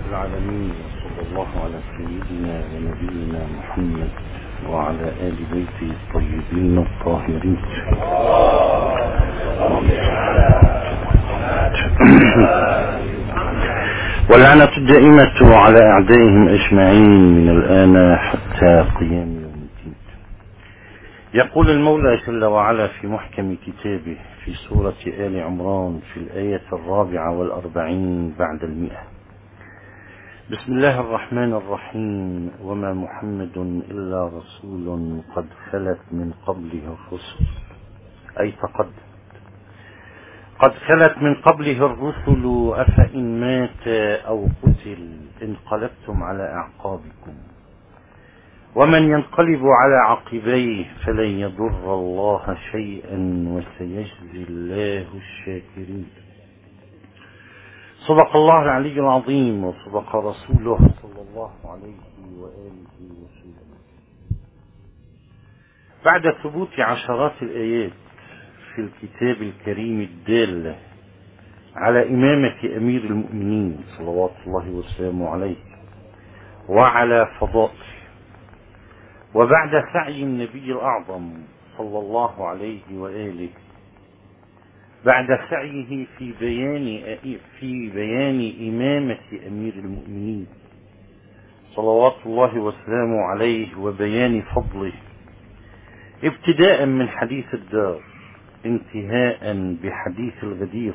العالمين، وصلى الله على سيدنا ونبينا محمد وعلى آل بيته الطيبين الطاهرين. واللعنة الدائمة على أعدائهم أجمعين من الآن حتى قيام يوم الدين. يقول المولى جل وعلا في محكم كتابه في سورة آل عمران في الآية 44 بعد 100: بسم الله الرحمن الرحيم: وما محمد إلا رسول قد خلت من قبله الرسل، أي قد خلت من قبله الرسل، أفإن مات أو قتل انقلبتم على أعقابكم، ومن ينقلب على عقبيه فلن يضر الله شيئا وسيجزي الله الشاكرين. صدق الله العلي العظيم وصدق رسوله صلى الله عليه وآله وسلم. بعد ثبوت عشرات الآيات في الكتاب الكريم الدالة على إمامة أمير المؤمنين صلوات الله وسلامه عليه وعلى فضائله، وبعد سعي النبي الأعظم صلى الله عليه وآله بعد سعيه في بيان إمامة أمير المؤمنين صلوات الله وسلامه عليه وبيان فضله، ابتداء من حديث الدار انتهاء بحديث الغدير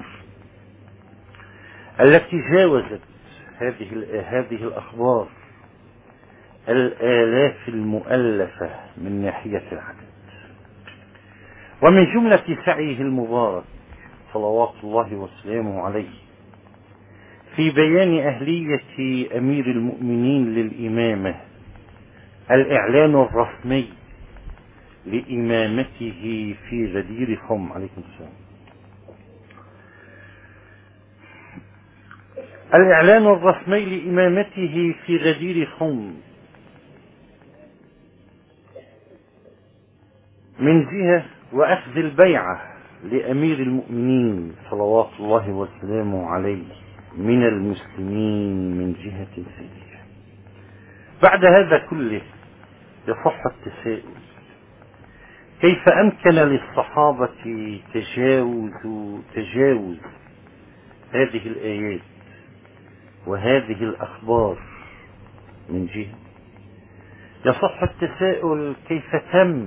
التي جاوزت هذه الأخبار الآلاف المؤلفة من ناحية العدد. ومن جملة سعيه المبارك صلوات الله وسلامه عليه في بيان أهلية أمير المؤمنين للإمامة الإعلان الرسمي لإمامته في غدير خم. عليكم السلام. الإعلان الرسمي لإمامته في غدير خم من جهة، وأخذ البيعة لأمير المؤمنين صلوات الله وسلامه عليه من المسلمين من جهة ثانية. بعد هذا كله يصح التساؤل: كيف أمكن للصحابة تجاوز هذه الآيات وهذه الأخبار من جهة؟ يصح التساؤل: كيف تم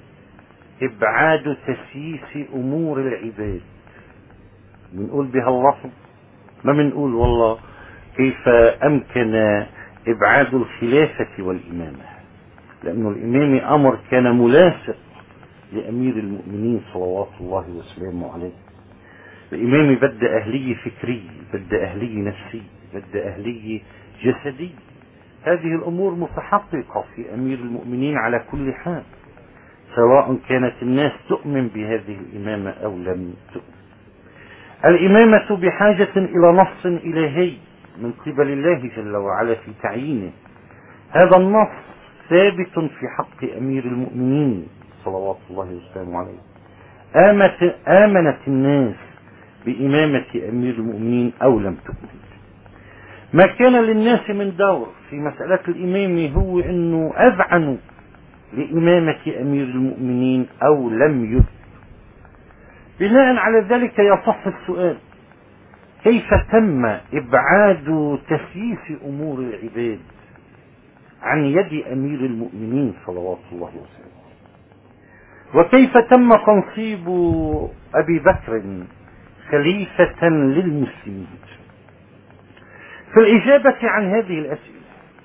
إبعاد تسييس أمور العباد؟ بنقول بها اللفظ، ما بنقول والله كيف أمكن إبعاد الخلافة والإمامة، لأن الإمام أمر كان ملاصق لأمير المؤمنين صلوات الله وسلامه عليه. الإمام بد أهلي فكري، بد أهلي نفسي، بد أهلي جسدي. هذه الأمور متحققة في أمير المؤمنين على كل حال، سواء كانت الناس تؤمن بهذه الإمامة أو لم تؤمن. الإمامة بحاجة إلى نص إلهي من قبل الله جل وعلا في تعيينه. هذا النص ثابت في حق أمير المؤمنين صلوات الله وسلامه عليه. آمنت الناس بإمامة أمير المؤمنين أو لم تؤمن. ما كان للناس من دور في مسألة الإمام هو أنه أذعنوا لإمامة أمير المؤمنين أو لم يذ. بناء على ذلك يصح السؤال: كيف تم إبعاد تسييس أمور العباد عن يد أمير المؤمنين صلوات الله وسلامه؟ وكيف تم تنصيب أبي بكر خليفة للمسلمين؟ في الإجابة عن هذه الأسئلة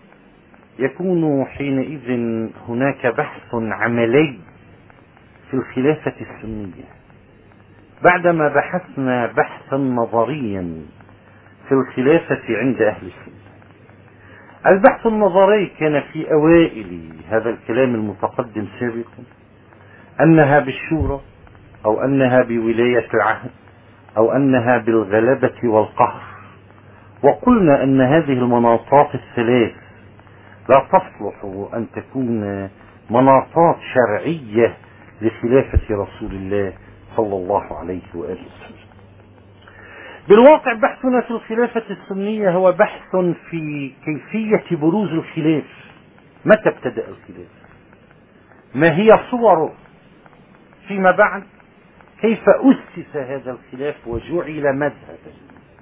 يكون حينئذ هناك بحث عملي في الخلافة السنية، بعدما بحثنا بحثا نظريا في الخلافة عند أهل السنة. البحث النظري كان في أوائل هذا الكلام المتقدم سابقا أنها بالشورى، أو أنها بولاية العهد، أو أنها بالغلبة والقهر. وقلنا أن هذه المناطات الثلاث لا تصلح أن تكون مناطات شرعية لخلافة رسول الله صلى الله عليه وآله وسلم. بالواقع بحثنا في الخلافة السنية هو بحث في كيفية بروز الخلاف. متى ابتدأ الخلاف؟ ما هي صوره فيما بعد؟ كيف أسس هذا الخلاف وجعل مذهبا؟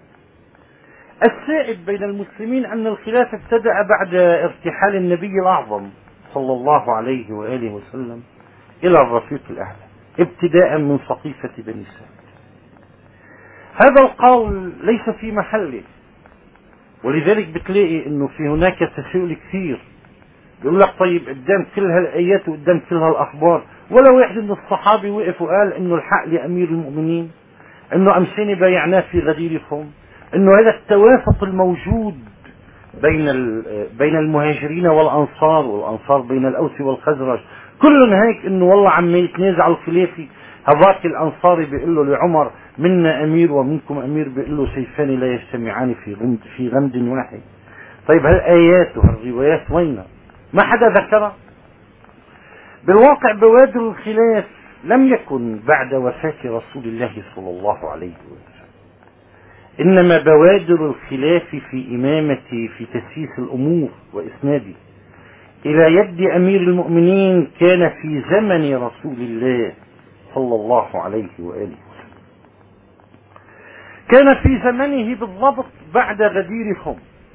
السائد بين المسلمين أن الخلاف ابتدأ بعد ارتحال النبي الأعظم صلى الله عليه وآله وسلم إلى الرفيق الأعلى، ابتداء من سقيفة بني سعد. هذا القول ليس في محله، ولذلك بتلاقي انه في هناك تساؤل كثير. بيقول لك طيب قدام كل هالايات وقدام كل هالاخبار ولا واحد من الصحابه وقف وقال انه الحق لامير المؤمنين، انه امسني بايعناه في غديركم، انه هذا التوافق الموجود بين المهاجرين والانصار، والانصار بين الاوس والخزرج، كلهم هيك انه والله عم يتنازعوا الخلافه. هذاك الانصاري بيقول له لعمر منا امير ومنكم امير، بيقول له سيفان لا يجتمعان في غمد واحد. طيب هالايات وهالروايات وينها؟ ما حدا ذكرها. بالواقع بوادر الخلاف لم يكن بعد وفاة رسول الله صلى الله عليه وسلم، انما بوادر الخلاف في امامة في تسييس الامور واسناده الى يد امير المؤمنين كان في زمن رسول الله صلى الله عليه وآله وسلم. كان في زمنه بالضبط بعد غدير خم.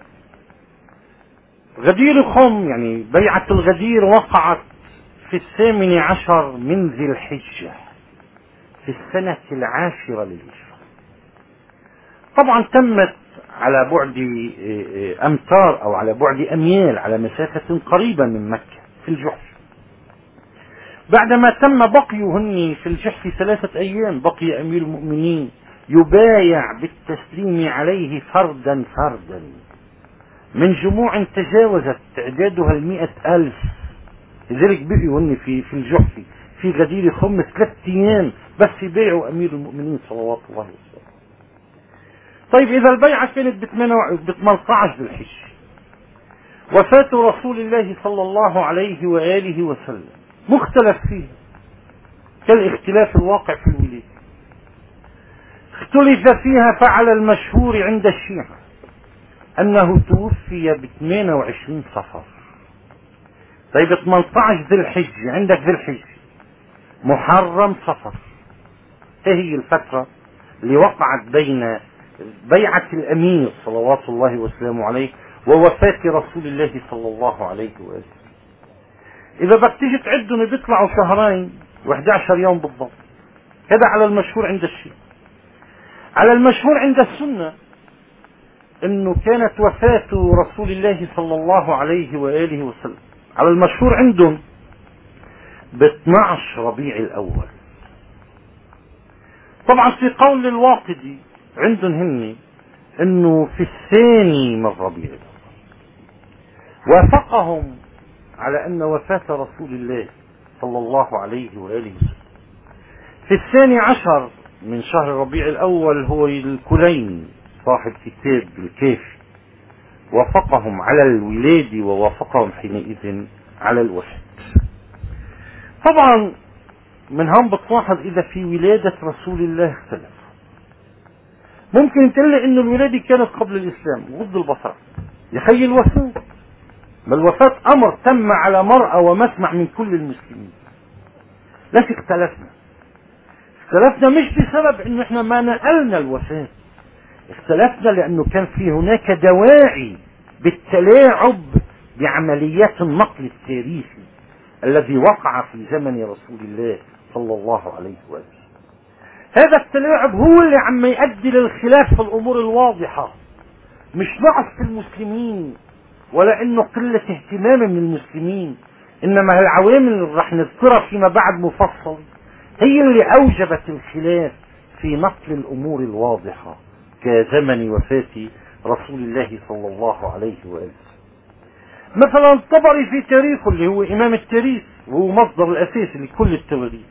غدير خم يعني بيعة الغدير وقعت في 18 من ذي الحجة في السنة 10 للهجرة. طبعا تمت على بعد امتار او على بعد اميال، على مسافة قريبة من مكة في الجحف. بعدما تم بقيهن في الجحف 3 ايام بقي امير المؤمنين يبايع بالتسليم عليه فردا فردا من جموع تجاوزت تعدادها 100,000. لذلك بقيوا هن في الجحف في غدير خم 3 ايام بس يبايعوا امير المؤمنين صلوات الله وسلم. طيب اذا البيعة كانت ب 18 ذي الحجة، وفاة رسول الله صلى الله عليه وآله وسلم مختلف فيه كالاختلاف الواقع في الولادة. اختلف فيها فعلى المشهور عند الشيعة انه توفي ب 28 صفر. طيب 18 ذي الحجة، عندك ذي الحجة محرم صفر، ايه هي الفترة اللي وقعت بين بيعة الامير صلوات الله وسلامه عليه ووفاة رسول الله صلى الله عليه وآله. اذا بدك تيجي تعدهم بيطلعوا 2 شهر و11 يوم بالضبط. هذا على المشهور عند الشيعة. على المشهور عند السنة انه كانت وفاة رسول الله صلى الله عليه وآله وسلم على المشهور عندهم ب 12 ربيع الاول. طبعا في قول الواقدي عندهم هن انه في 2 من ربيع الاول. وافقهم على ان وفاة رسول الله صلى الله عليه وآله وسلم في 12 من شهر ربيع الاول هو الكليني صاحب كتاب الكافي، وافقهم على الولادة ووافقهم حينئذ على الوفاة. طبعا من هم بتلاحظ اذا في ولادة رسول الله اختلف. ممكن تقول لي ان الولادة كانت قبل الاسلام ضد البصر، يخيل الوفاة، ما الوفاة امر تم على مرأى ومسمع من كل المسلمين. لكن اختلفنا مش بسبب انه احنا ما نقلنا الوفاة، اختلفنا لانه كان في هناك دواعي بالتلاعب بعمليات النقل التاريخي الذي وقع في زمن رسول الله صلى الله عليه وآله. هذا التلاعب هو اللي عم يؤدي للخلاف في الامور الواضحة، مش ضعف في المسلمين ولا انه قلة اهتمام من المسلمين، انما العوامل اللي راح نذكرها فيما بعد مفصل هي اللي اوجبت الخلاف في نقل الامور الواضحة كزمن وفاة رسول الله صلى الله عليه وآله. مثلا الطبري في تاريخه اللي هو امام التاريخ وهو مصدر الاساسي لكل التواريخ،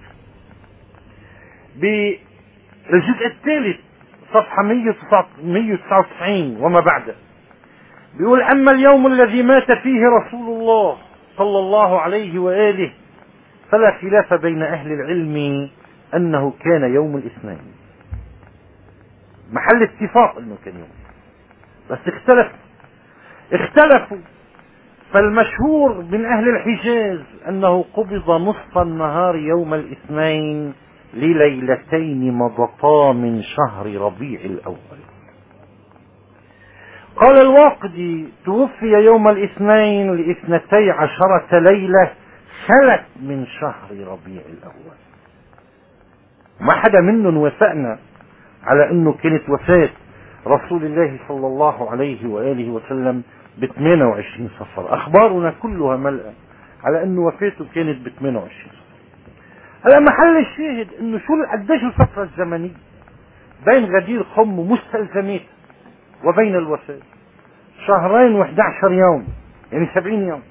بالجزء الثالث صفحة 199 وما بعده بيقول: اما اليوم الذي مات فيه رسول الله صلى الله عليه وآله فلا خلاف بين اهل العلم انه كان يوم الاثنين. محل اتفاق انه كان يوم، بس اختلفوا. فالمشهور من اهل الحجاز انه قبض نصف النهار يوم الاثنين لليلتين مضتا من شهر ربيع الاول. قال الواقدي توفي يوم الاثنين لاثنتي عشرة ليلة خلت من شهر ربيع الاول. ما حدا منهم وافقنا على انه كانت وفاة رسول الله صلى الله عليه وآله وسلم ب 28 صفر. اخبارنا كلها ملأة على انه وفاته كانت ب 28 صفر. هلا محل الشاهد انه شو قديش الفترة الزمنية بين غدير قم ومستلزمات وبين الوفاة؟ شهرين و11 يوم، يعني 70 يوم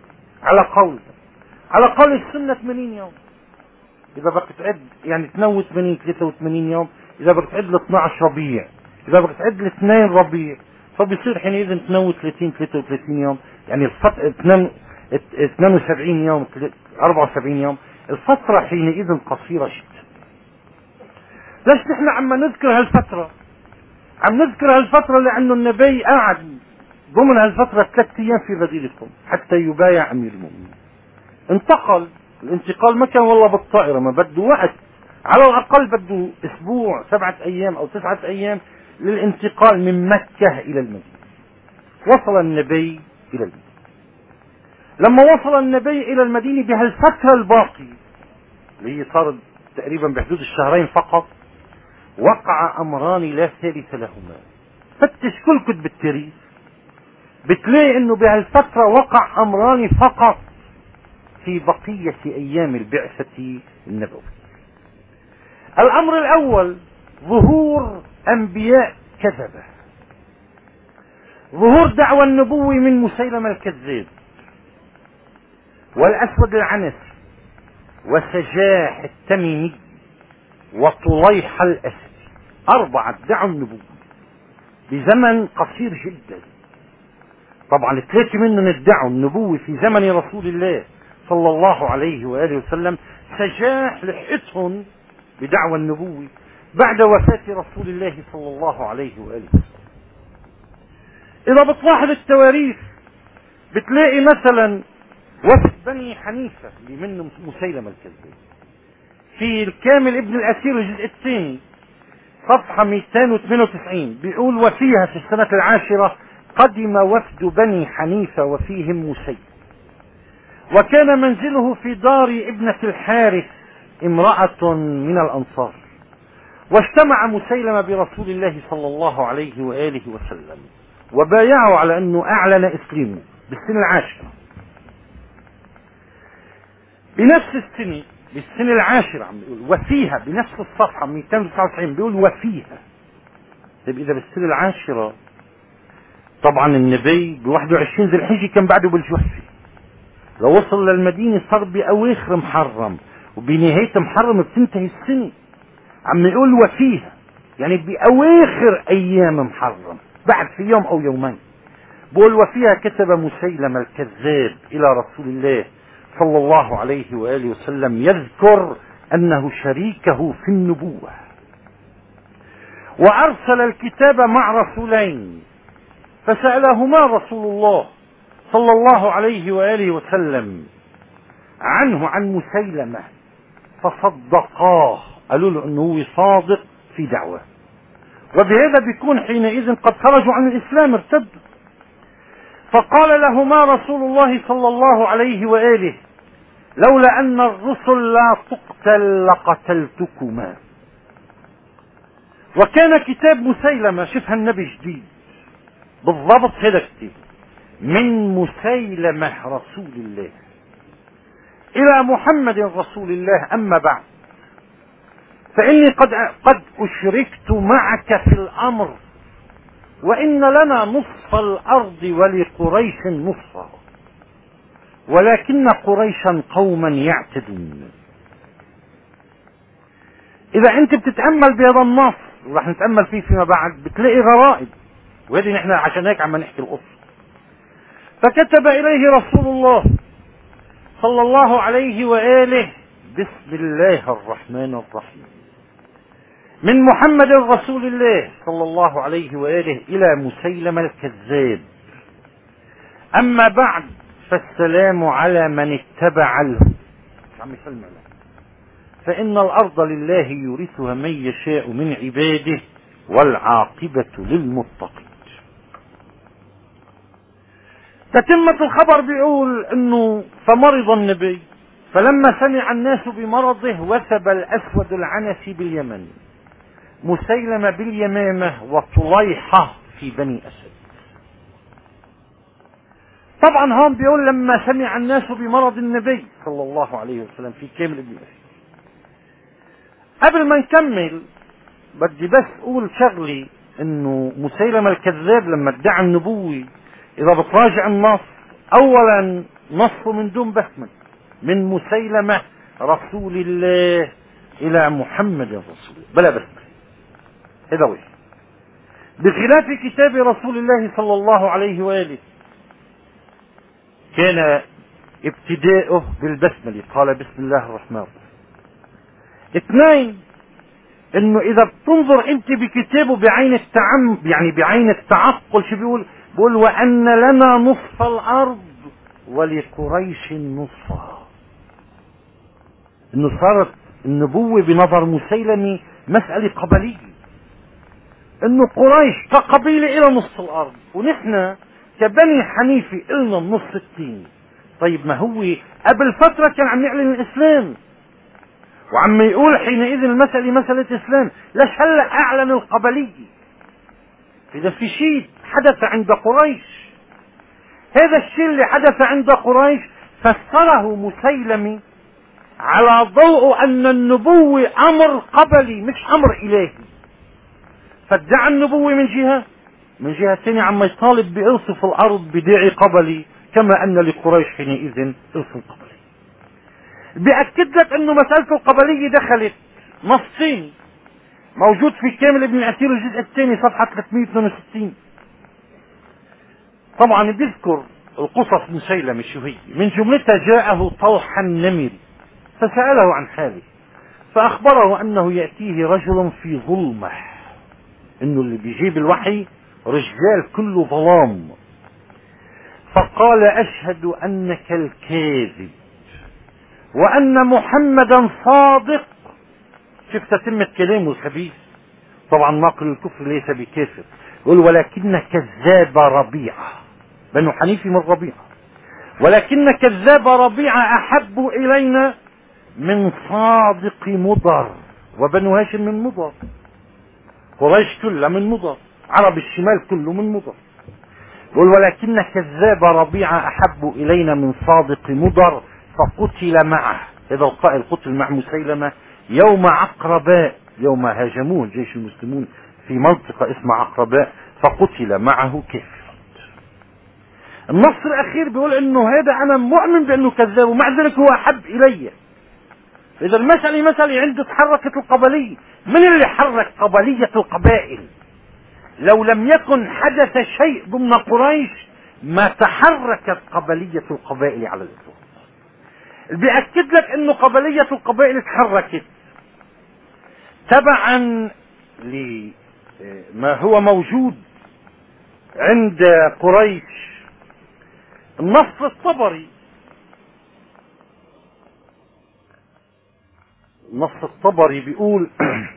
على قول السنة 80 يوم. اذا بدك تعد يعني تنوي 80 83 يوم، اذا بدك تعد ل 12 ربيع، اذا بدك تعد ل 2 ربيع، فبصير حينئذ تنوي 30 33 يوم، يعني الفترة 72 يوم 74 يوم. الفترة حينئذ قصيرة جدا. ليش نحن عم نذكر هالفترة؟ عم نذكر هالفترة لأنه النبي قعد ضمن هالفترة 3 أيام في غدير القم حتى يبايع أمير المؤمنين. انتقل، الانتقال ما كان والله بالطائرة، ما بده وقت، على الأقل بده أسبوع 7 أيام أو 9 أيام للانتقال من مكة إلى المدينة. وصل النبي إلى المدينة. لما وصل النبي إلى المدينة بهالفترة الباقية اللي هي صارت تقريبا بحدود الشهرين فقط، وقع أمران لا ثالث لهما. فتش كل كتب التاريخ بتلاقي انه بهالفترة وقع امران فقط في بقية ايام البعثة النبوية. الامر الاول ظهور انبياء كذبة، ظهور دعوى النبوة من مسيلمة الكذاب والاسود العنسي وسجاح التميمي وطليح الاسدي. 4 ادعوا النبوة بزمن قصير جدا. طبعا 3 منهم ادعوا النبوة في زمن رسول الله صلى الله عليه وآله وسلم. سجاح لحقتهم بدعوى النبوة بعد وفاة رسول الله صلى الله عليه وآله وسلم. إذا بتلاحظ التواريخ بتلاقي مثلا وفد بني حنيفة اللي منهم مسيلمة الكذاب في الكامل ابن الأثير الجزء الثاني صفحة 298 بيقول: وفيها في السنة 10 قدم وفد بني حنيفة وفيهم مسيلمة، وكان منزله في دار ابنة الحارث امرأة من الأنصار، واجتمع مسيلمة برسول الله صلى الله عليه وآله وسلم وبايعوا على أنه أعلن إسلامه بالسنة 10. بنفس السنة، بالسنة 10 عم بيقول وفيها، بنفس الصفحة 299 بيقول وفيها. طيب إذا بالسنة 10 طبعا النبي ب21 ذي الحجة كان بعده بالجوفي، لو وصل للمدينة صار بأواخر محرم، وبنهاية محرم بتنتهي السنة. عم يقول وفيها يعني بأواخر أيام محرم، بعد في يوم أو يومين. بقول وفيها كتب مسيلمة الكذاب إلى رسول الله صلى الله عليه وآله وسلم يذكر أنه شريكه في النبوة، وأرسل الكتاب مع رسولين، فسألهما رسول الله صلى الله عليه وآله وسلم عنه عن مسيلمة فصدقاه، قالوا له أنه هو صادق في دعوة، وبهذا بيكون حينئذ قد خرجوا عن الإسلام، ارتدوا. فقال لهما رسول الله صلى الله عليه وآله: لولا أن الرسل لا تقتل لقتلتكما. وكان كتاب مسيلمة، شوفها النبي جديد بالضبط هذا كتاب من مسيلمة رسول الله إلى محمد رسول الله. أما بعد فإني قد أشركت معك في الأمر، وإن لنا نصف الأرض ولقريش نصفها، ولكن قريشا قوما يعتدون. إذا أنت بتتأمل بهذا النص ورح نتأمل فيه فيما بعد بتلاقي غرائب، وهذه نحن عشان هيك عم نحكي القصة. فكتب إليه رسول الله صلى الله عليه وآله: بسم الله الرحمن الرحيم، من محمد رسول الله صلى الله عليه وآله إلى مسيلمة الكذاب. أما بعد، فالسلام على من اتبع فإن الأرض لله يورثها من يشاء من عباده والعاقبة للمتقين. تتمة الخبر بيقول انه فمرض النبي، فلما سمع الناس بمرضه وثب الأسود العنسي باليمن، مسيلمة باليمامة، وطليحة في بني أسد. طبعا هون بيقول لما سمع الناس بمرض النبي صلى الله عليه وسلم في كامل ابن أسد. قبل ما نكمل بدي بس اقول شغلي، انه مسيلمة الكذاب لما ادعى النبوة، اذا بتراجع النص، اولا نصه من دون بسمة، من مسيلمة رسول الله الى محمد رسول الله بلا بسمة. هذا وجه، بخلاف كتاب رسول الله صلى الله عليه وآله كان ابتداؤه بالبسملة، قال بسم الله الرحمن الرحيم. اثنين، انه اذا بتنظر انت بكتابه بعين يعني بعين التعقل، شو بيقول؟ بيقول وان لنا نصف الارض ولقريش نصفها. انه صارت النبوة بنظر مسيلمة مسألة قبلية، انه قريش كقبيلة الى نصف الارض، ونحن كبني حنيفة النا النص الثاني. طيب ما هو قبل فترة كان عم يعلن الاسلام وعم يقول حينئذ المسألة مسألة اسلام، ليش هلا اعلن القبلية؟ اذا في شيء حدث عند قريش، هذا الشيء اللي حدث عند قريش فسره مسيلمة على ضوء ان النبوة امر قبلي مش امر الهي، فادعى النبوة من جهة ثانية عم يطالب بإرث في الارض بداعي قبلي، كما ان لقريش حينئذ إرث قبلي. بأكد لك انه مسألة القبلية دخلت نصين موجود في كامل ابن الأثير الجزء الثاني صفحة 362. طبعا بيذكر القصص مسيلمة شو هي، من جملتها جاءه طلحة النمري فسأله عن حاله، فأخبره أنه يأتيه رجل في ظلمة، إنه اللي بيجيب الوحي رجال كله ظلام، فقال أشهد أنك الكاذب وأن محمدا صادق. شوف تتمة كلامه الخبيث، طبعا ناقل الكفر ليس بكافر، يقول ولكن كذاب ربيعة، بنو حنيفة من ربيعة، ولكن كذاب ربيعة أحب إلينا من صادق مضر، وبنو هاشم من مضر، قريش كلها من مضر، عرب الشمال كله من مضر. يقول ولكن كذاب ربيعة أحب إلينا من صادق مضر، فقتل معه. هذا القائل قتل مع مسيلمة يوم عقرباء، يوم هاجموه جيش المسلمون في منطقة اسمها عقرباء، فقتل معه كافر. النص الأخير بيقول إنه هذا أنا مؤمن بأنه كذاب ومع ذلك هو أحب إلي. إذا المسألة عنده تحركت القبلية، من اللي حرك قبلية القبائل؟ لو لم يكن حدث شيء ضمن قريش ما تحركت قبلية القبائل على الإطلاق. بيأكد لك انه قبلية القبائل تحركت تبعا لما هو موجود عند قريش. النص الطبري بيقول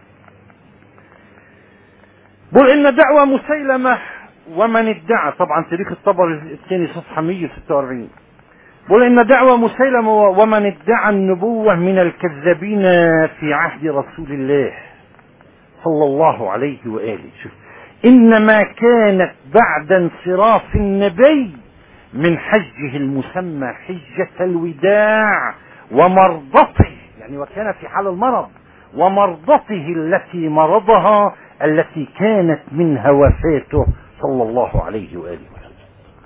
بيقول ان دعوى مسيلمة ومن ادعى، طبعا تاريخ الطبري الثاني صفحة 146، بيقول ان دعوى مسيلمة ومن ادعى النبوة من الكذابين في عهد رسول الله صلى الله عليه وآله. شوف، انما كانت بعد انصراف النبي من حجه المسمى حجة الوداع ومرضته، يعني وكان في حال المرض، ومرضته التي مرضها التي كانت منها وفاته صلى الله عليه وآله وسلم.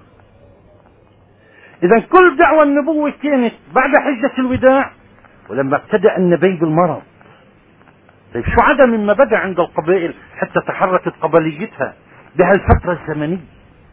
إذا كل دعوة النبوة كانت بعد حجة الوداع ولما ابتدأ النبي بالمرض. طيب شو عدا مما بدأ عند القبائل حتى تحركت قبليتها بهالفترة الزمنية؟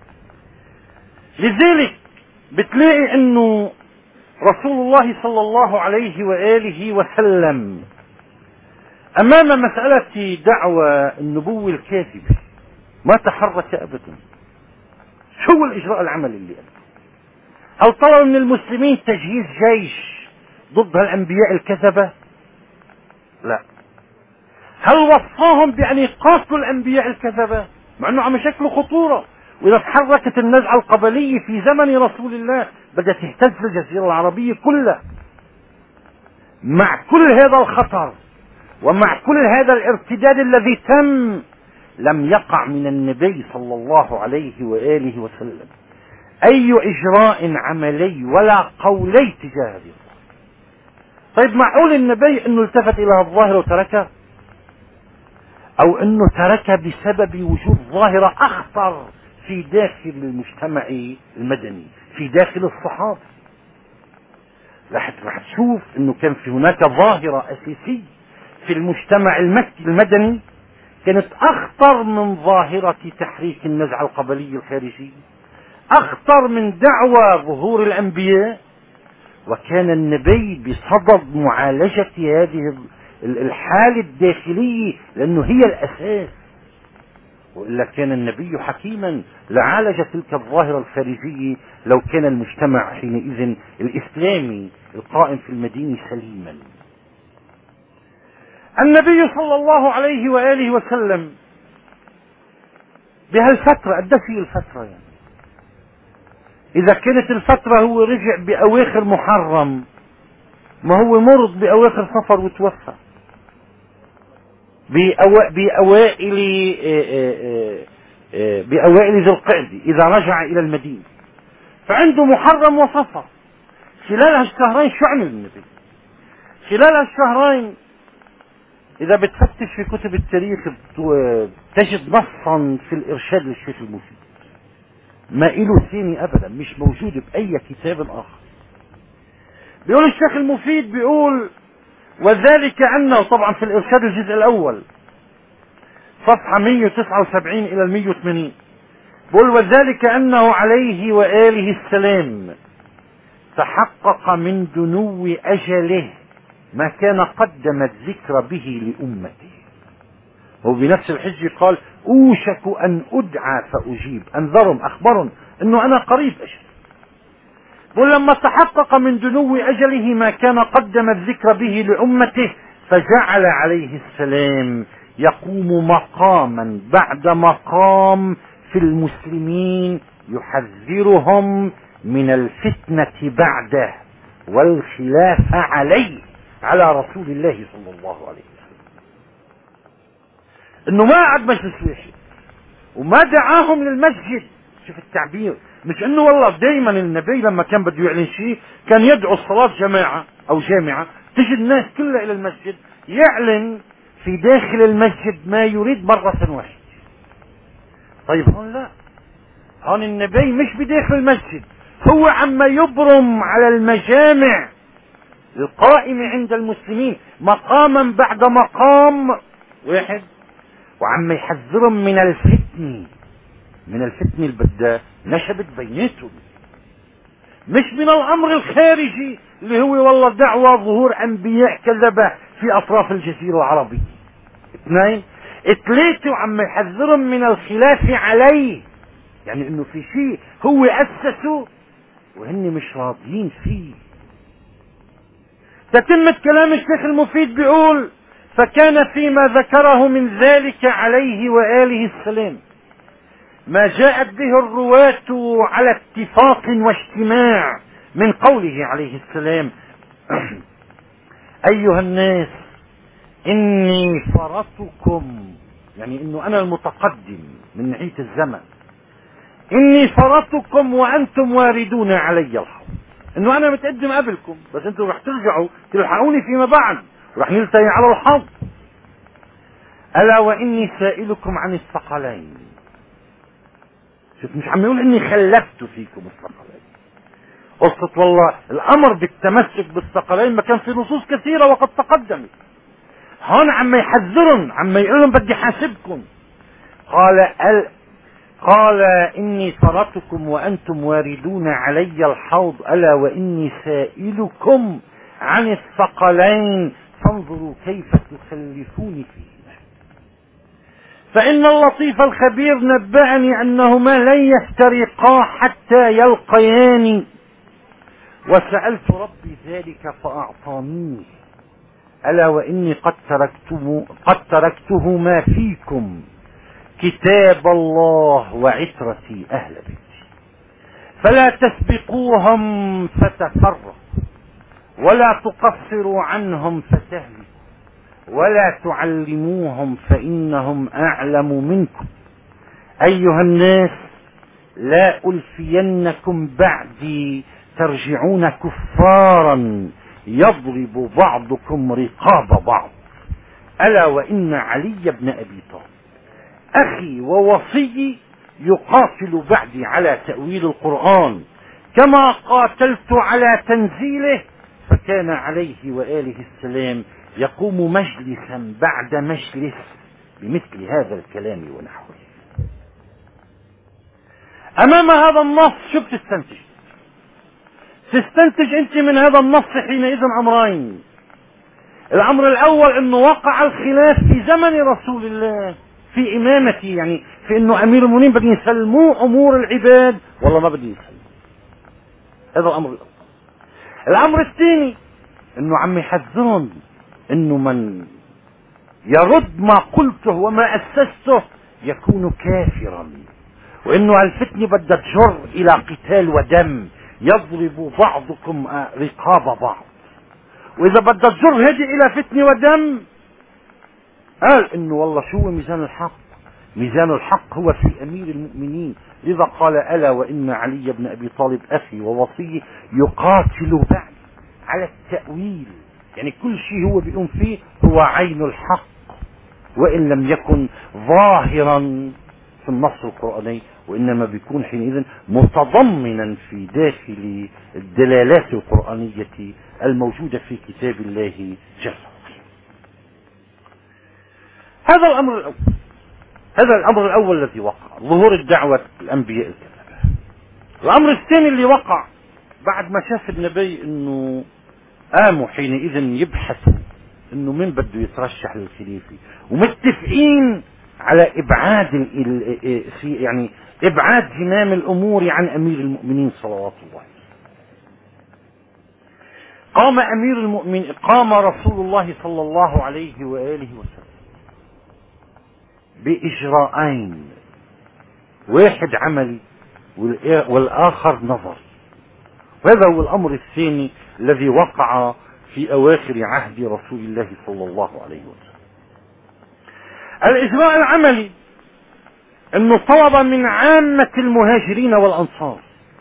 لذلك بتلاقي انه رسول الله صلى الله عليه وآله وسلم أمام مسألة دعوى النبوة الكاذبة ما تحرك أبدا. شو هو الإجراء العملي اللي قال؟ هل طلب من المسلمين تجهيز جيش ضد هالأنبياء الكذبة؟ لا. هل وصاهم بأن يقاتلوا الأنبياء الكذبة؟ مع أنه عم يشكلوا خطورة، وإذا تحركت النزعة القبلية في زمن رسول الله بدأت تهتز الجزيرة العربية كلها. مع كل هذا الخطر ومع كل هذا الارتداد الذي تم، لم يقع من النبي صلى الله عليه وآله وسلم أي إجراء عملي ولا قولي تجاه هذه. طيب معقول النبي أنه التفت إلى الظاهرة وتركها؟ أو أنه ترك بسبب وجود ظاهرة أخطر في داخل المجتمع المدني، في داخل الصحابة؟ رح تشوف أنه كان في هناك ظاهرة أساسية في المجتمع المدني كانت أخطر من ظاهرة تحريك النزعة القبلية الخارجية، أخطر من دعوى ظهور الأنبياء. وكان النبي بصدد معالجة هذه الحالة الداخلية لأنه هي الأساس، وإلا كان النبي حكيما لعالج تلك الظاهرة الخارجية لو كان المجتمع حينئذ الإسلامي القائم في المدينة سليما. النبي صلى الله عليه وآله وسلم بهالفترة قديش هي الفترة يعني؟ إذا كانت الفترة هو رجع بأواخر محرم، ما هو مرض بأواخر صفر وتوفى بأوائل ذي القعدة إذا رجع إلى المدينة، فعنده محرم وصفر. خلال هالشهرين شو عمل النبي؟ خلال هالشهرين إذا بتفتش في كتب التاريخ تجد نصا في الإرشاد للشيخ المفيد ما إله ثاني أبدا، مش موجود بأي كتاب آخر. بيقول الشيخ المفيد، بيقول وذلك أنه، طبعا في الإرشاد الجزء الأول صفحة 179 إلى 180، بيقول وذلك أنه عليه وآله السلام تحقق من دنو أجله ما كان قدم الذكر به لأمته. هو بنفس الحج قال أوشك أن أدعى فأجيب، أنذرهم أخبرهم أنه أنا قريب أجل. بقول لما تحقق من دنو أجله ما كان قدم الذكر به لأمته فجعل عليه السلام يقوم مقاما بعد مقام في المسلمين يحذرهم من الفتنة بعده والخلاف عليه، على رسول الله صلى الله عليه وسلم. انه ما قعد مجلس واحد وما دعاهم للمسجد. شوف التعبير، مش انه والله دايما النبي لما كان بده يعلن شيء كان يدعو الصلاة جماعة او جامعة تجي الناس كلها الى المسجد، يعلن في داخل المسجد ما يريد مرة واحدة. طيب هون لا، هون النبي مش بداخل المسجد، هو عما يبرم على المجامع القائمة عند المسلمين مقاما بعد مقام واحد، وعما يحذرهم من الفتن، من الفتنة اللي بدها نشبت بيناتهم، مش من الامر الخارجي اللي هو والله دعوة ظهور انبياء كذبة في اطراف الجزيرة العربية. اثنين، ثلاثة وعما يحذرهم من الخلاف عليه، يعني انه في شيء هو اسسه وهن مش راضيين فيه. تتمة كلام الشيخ المفيد بيقول فكان فيما ذكره من ذلك عليه وآله السلام ما جاءت به الرواة على اتفاق واجتماع من قوله عليه السلام أيها الناس إني فرطكم، يعني إنه أنا المتقدم من ناحية الزمن، إني فرطكم وأنتم واردون علي الحوض، إنه أنا متقدم قبلكم بس أنتم رح ترجعوا تلحقوني فيما بعد ورح نلتقي على الحوض. ألا وإني سائلكم عن الثقلين. شوف مش عم يقول إني خلفت فيكم الثقلين، قصة والله الأمر بالتمسك بالثقلين ما كان في نصوص كثيرة وقد تقدمت. هون عم يحذرن، عم يقولن بدي حاسبكم. قال إني فرطكم وأنتم واردون علي الحوض ألا وإني سائلكم عن الثقلين فانظروا كيف تخلفون فيه. فإن اللطيف الخبير نبأني أنهما لن يفترقا حتى يلقيان، وسألت ربي ذلك فأعطانيه، ألا وإني قد تركتهما فيكم، كتاب الله وعترتي أهل بيتي، فلا تسبقوهم فتفرقوا، ولا تقصروا عنهم فتهلكوا، ولا تعلموهم فإنهم أعلم منكم. أيها الناس، لا ألفينكم بعدي ترجعون كفارا يضرب بعضكم رقاب بعض، ألا وإن علي بن أبي طالب أخي ووصي يقاتل بعدي على تأويل القرآن كما قاتلت على تنزيله، فكان عليه وآله السلام يقوم مجلسا بعد مجلس بمثل هذا الكلام ونحوه. أمام هذا النص شو بتستنتج؟ تستنتج أنت من هذا النص حينئذ أمرين. الأمر الأول أنه وقع الخلاف في زمن رسول الله في إمامته، يعني في أنه أمير المؤمنين بدهم يسلموا أمور العباد والله ما بدهم يسلموا. هذا الأمر الأول. الأمر الثاني أنه عم يحذرون أنه من يرد ما قلته وما أسسته يكون كافرا، وأنه الفتنة بدها تجر إلى قتال ودم، يضرب بعضكم رقاب بعض، وإذا بدها تجر هذه إلى فتنة ودم قال إنه والله شو ميزان الحق؟ ميزان الحق هو في أمير المؤمنين. لذا قال ألا وإن علي بن أبي طالب أخي ووصي يقاتل بعد على التأويل، يعني كل شيء هو بيقوم فيه هو عين الحق وإن لم يكن ظاهرا في النص القرآني، وإنما بيكون حينئذ متضمنا في داخل الدلالات القرآنية الموجودة في كتاب الله جل وعلا. هذا الأمر الأول. هذا الأمر الأول الذي وقع، ظهور الدعوة الأنبياء الكذبة. الأمر الثاني اللي وقع بعد ما شاف النبي إنه قاموا حينئذ يبحثوا إنه من بده يترشح للخليفة، ومتفقين على إبعاد يعني إبعاد زمام الأمور عن أمير المؤمنين صلوات الله. قام رسول الله صلى الله عليه وآله وسلم بإجراءين، واحد عملي والآخر نظري. وهذا هو الأمر الثاني الذي وقع في أواخر عهد رسول الله صلى الله عليه وسلم. الإجراء العملي أنه طلب من عامة المهاجرين والأنصار،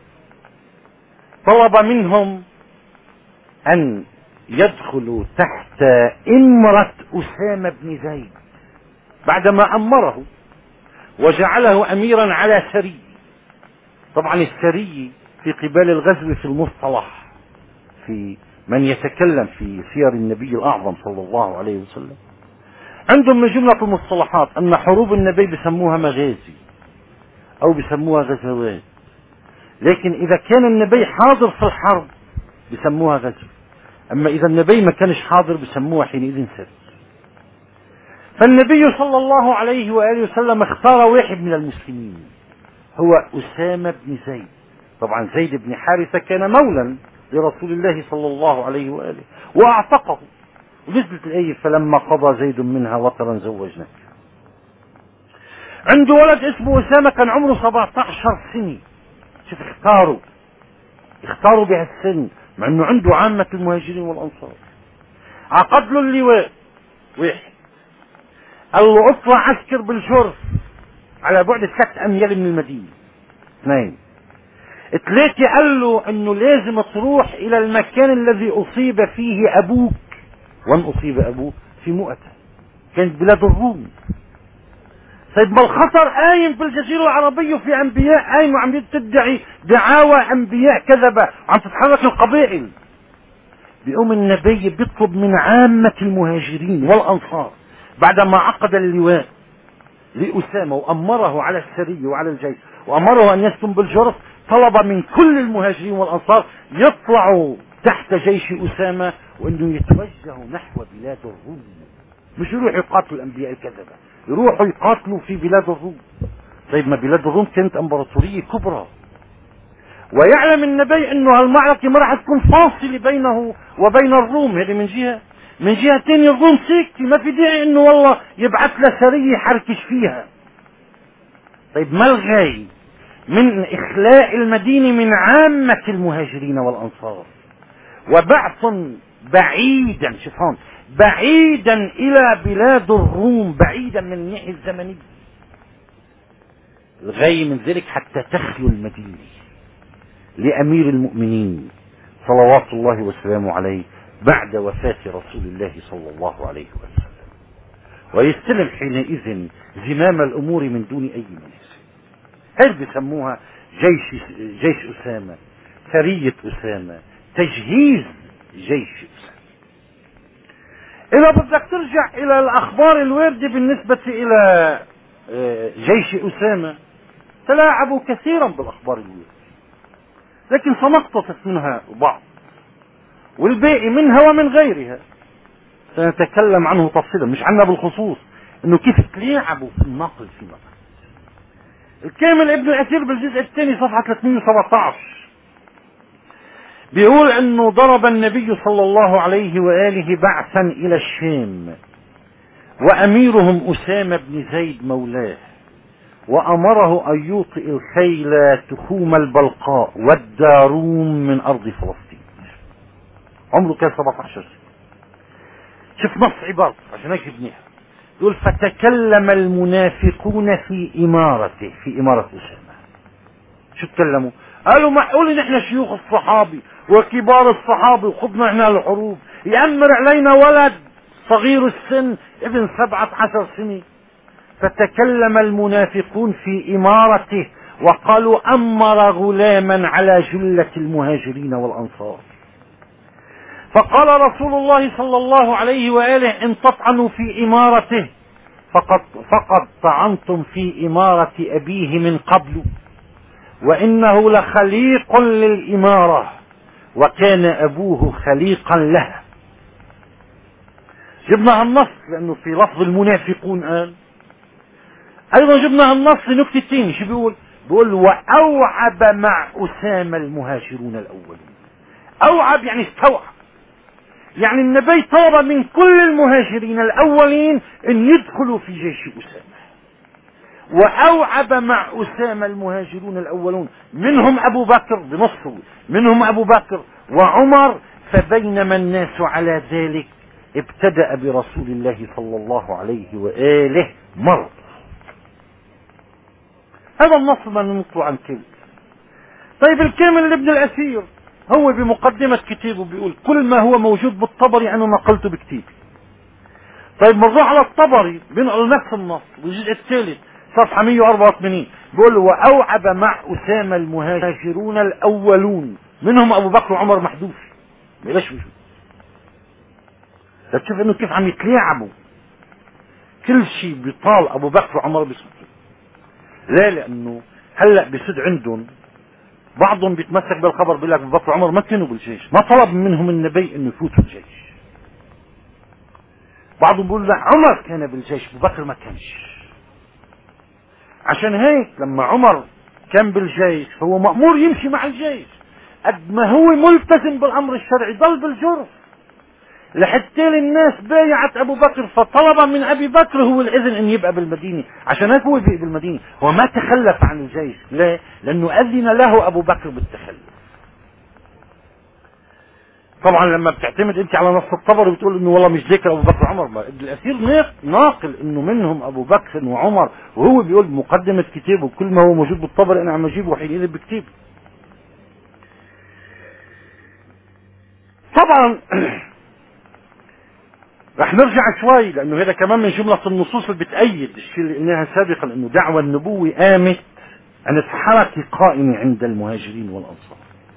طلب منهم أن يدخلوا تحت إمرة أسامة بن زيد بعدما أمره وجعله أميرا على سري. طبعا السري في قبال الغزو في المصطلح، في من يتكلم في سير النبي الأعظم صلى الله عليه وسلم عندهم من جملة المصطلحات أن حروب النبي بسموها مغازي أو بسموها غزوات، لكن إذا كان النبي حاضر في الحرب بسموها غزو، أما إذا النبي ما كانش حاضر بسموها حينئذ سري. فالنبي صلى الله عليه وآله وسلم اختار واحد من المسلمين هو أسامة بن زيد. طبعا زيد بن حارثة كان مولا لرسول الله صلى الله عليه وآله وأعتقه، ونزلت الآية فلما قضى زيد منها وطرا زوجناك. عنده ولد اسمه أسامة كان عمره 17 سنة. شوف اختاروا بهالسن مع انه عنده عامة المهاجرين والأنصار. عقد له اللواء واحد، قال له اطلع عسكر بالجرف على بعد 3 أميال من المدينة. 2 3 قال له انه لازم تروح الى المكان الذي اصيب فيه ابوك. وان اصيب ابوه؟ في مؤتة كانت بلاد الروم. سيد ما الخطر قايم في الجزيرة العربية وفي انبياء قايم وعم تدعي دعاوى انبياء كذبة وعم تتحرك القبائل. بيقوم النبي بيطلب من عامة المهاجرين والأنصار بعدما عقد اللواء لأسامة وأمره على السري وعلى الجيش وأمره أن يسكن بالجرف، طلب من كل المهاجرين والأنصار يطلعوا تحت جيش أسامة وانه يتوجهوا نحو بلاد الروم، مش يروحوا يقاتلوا الانبياء الكذبة، يروحوا يقاتلوا في بلاد الروم. طيب ما بلاد الروم كانت امبراطورية كبرى، ويعلم النبي انه هالمعركة ما راح تكون فاصلة بينه وبين الروم. هذه من جهة. من جهة ثانية الروم ساكتة، ما في داعي انه والله يبعث له سرية يحركش فيها. طيب ما الغاية من اخلاء المدينة من عامة المهاجرين والانصار وبعث بعيدا، شوف هون، بعيدا الى بلاد الروم، بعيدا من الناحية الزمنية. الغاية من ذلك حتى تخلو المدينة لأمير المؤمنين صلوات الله وسلامه عليه بعد وفاة رسول الله صلى الله عليه وسلم، ويستلم حينئذ زمام الأمور من دون أي منازع. هذا بيسموها جيش أسامة، سرية أسامة، تجهيز جيش أسامة. إذا بدك ترجع إلى الأخبار الواردة بالنسبة إلى جيش أسامة، تلاعبوا كثيرا بالأخبار الواردة، لكن سنقتطف منها بعض والباقي منها ومن غيرها سنتكلم عنه تفصيلا، مش عنا بالخصوص، انه كيف تلاعبوا في النقل في مصر. الكامل ابن الأثير بالجزء الثاني صفحة 317 بيقول انه ضرب النبي صلى الله عليه وآله بعثا الى الشام، واميرهم اسامة بن زيد مولاه، وامره ان يوطئ الخيل تخوم البلقاء والداروم من ارض فلسطين. عمره كان 17 سنة. شوف نص عبارته عشان هيك بنيها. يقول فتكلم المنافقون في امارته، في امارة اسامة. شو تكلموا؟ قالوا معقول نحن شيوخ الصحابي وكبار الصحابي وخضنا احنا الحروب، يأمر علينا ولد صغير السن ابن 17 سنة؟ فتكلم المنافقون في امارته وقالوا امر غلاما على جلة المهاجرين والانصار. فقال رسول الله صلى الله عليه وآله ان تطعنوا في امارته فقد طعنتم في امارة ابيه من قبل، وانه لخليق للامارة وكان ابوه خليقا لها. جبنا هالنص لانه في لفظ المنافقون قال. ايضا جبنا هالنص لنكتة تاني. شو بيقول؟ بيقول واوعب مع اسامة المهاجرون الاولين. اوعب يعني استوعب، يعني النبي طلب من كل المهاجرين الاولين ان يدخلوا في جيش اسامة. واوعب مع اسامة المهاجرون الاولون، منهم ابو بكر بنصه، منهم ابو بكر وعمر. فبينما الناس على ذلك ابتدأ برسول الله صلى الله عليه وآله مرض. هذا النص ما ننطق عن كلمة. طيب الكامل لابن الأثير هو بمقدمة كتابه بيقول كل ما هو موجود بالطبري أنا نقلته بكتابي. طيب مرجوع على الطبري بينقل نفس النص بالجزء الثالث صفحة 184 بيقول وأوعب مع أسامة المهاجرون الأولون، منهم أبو بكر وعمر محذوف، ليش وجود. تشوف انه كيف عم يتلاعبوا، كل شيء بيطال ابو بكر وعمر بيسكتوا. لا، لانه هلا بيصير عندهم بعضهم بيتمسك بالخبر بيقول لك ابو بكر وعمر ما كانوا بالجيش، ما طلب منهم النبي انه يفوتوا الجيش. بعضهم بيقول لا عمر كان بالجيش ابو بكر ما كانش. عشان هيك لما عمر كان بالجيش هو مأمور يمشي مع الجيش، قد ما هو ملتزم بالامر الشرعي ضل بالجرف، لحتى الناس بايعت ابو بكر فطلب من ابي بكر هو الاذن ان يبقى بالمدينة. عشان هيك هو بالمدينة، هو ما تخلف عن الجيش. ليه؟ لانه اذن له ابو بكر بالتخلف. طبعا لما بتعتمد انت على نص الطبري وبتقول انه والله مش ذكر ابو بكر وعمر، ابن الاثير ناقل انه منهم ابو بكر وعمر، وهو بيقول بمقدمة كتابه كل ما هو موجود بالطبري انا عم اجيبه حينئذ بكتابي. طبعا رح نرجع شوي لانه هذا كمان من جملة النصوص اللي بتأيد الشيء اللي قلناها سابقا، انه دعوة النبوة قامت عن حركة قائمة عند المهاجرين والانصار.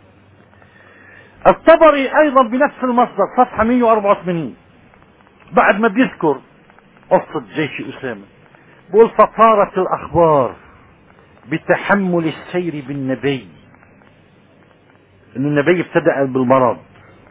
الطبري ايضا بنفس المصدر صفحة 184 بعد ما بيذكر قصة جيش اسامة بقول فطارت الاخبار بتحمل السير بالنبي، انه النبي ابتدأ بالمرض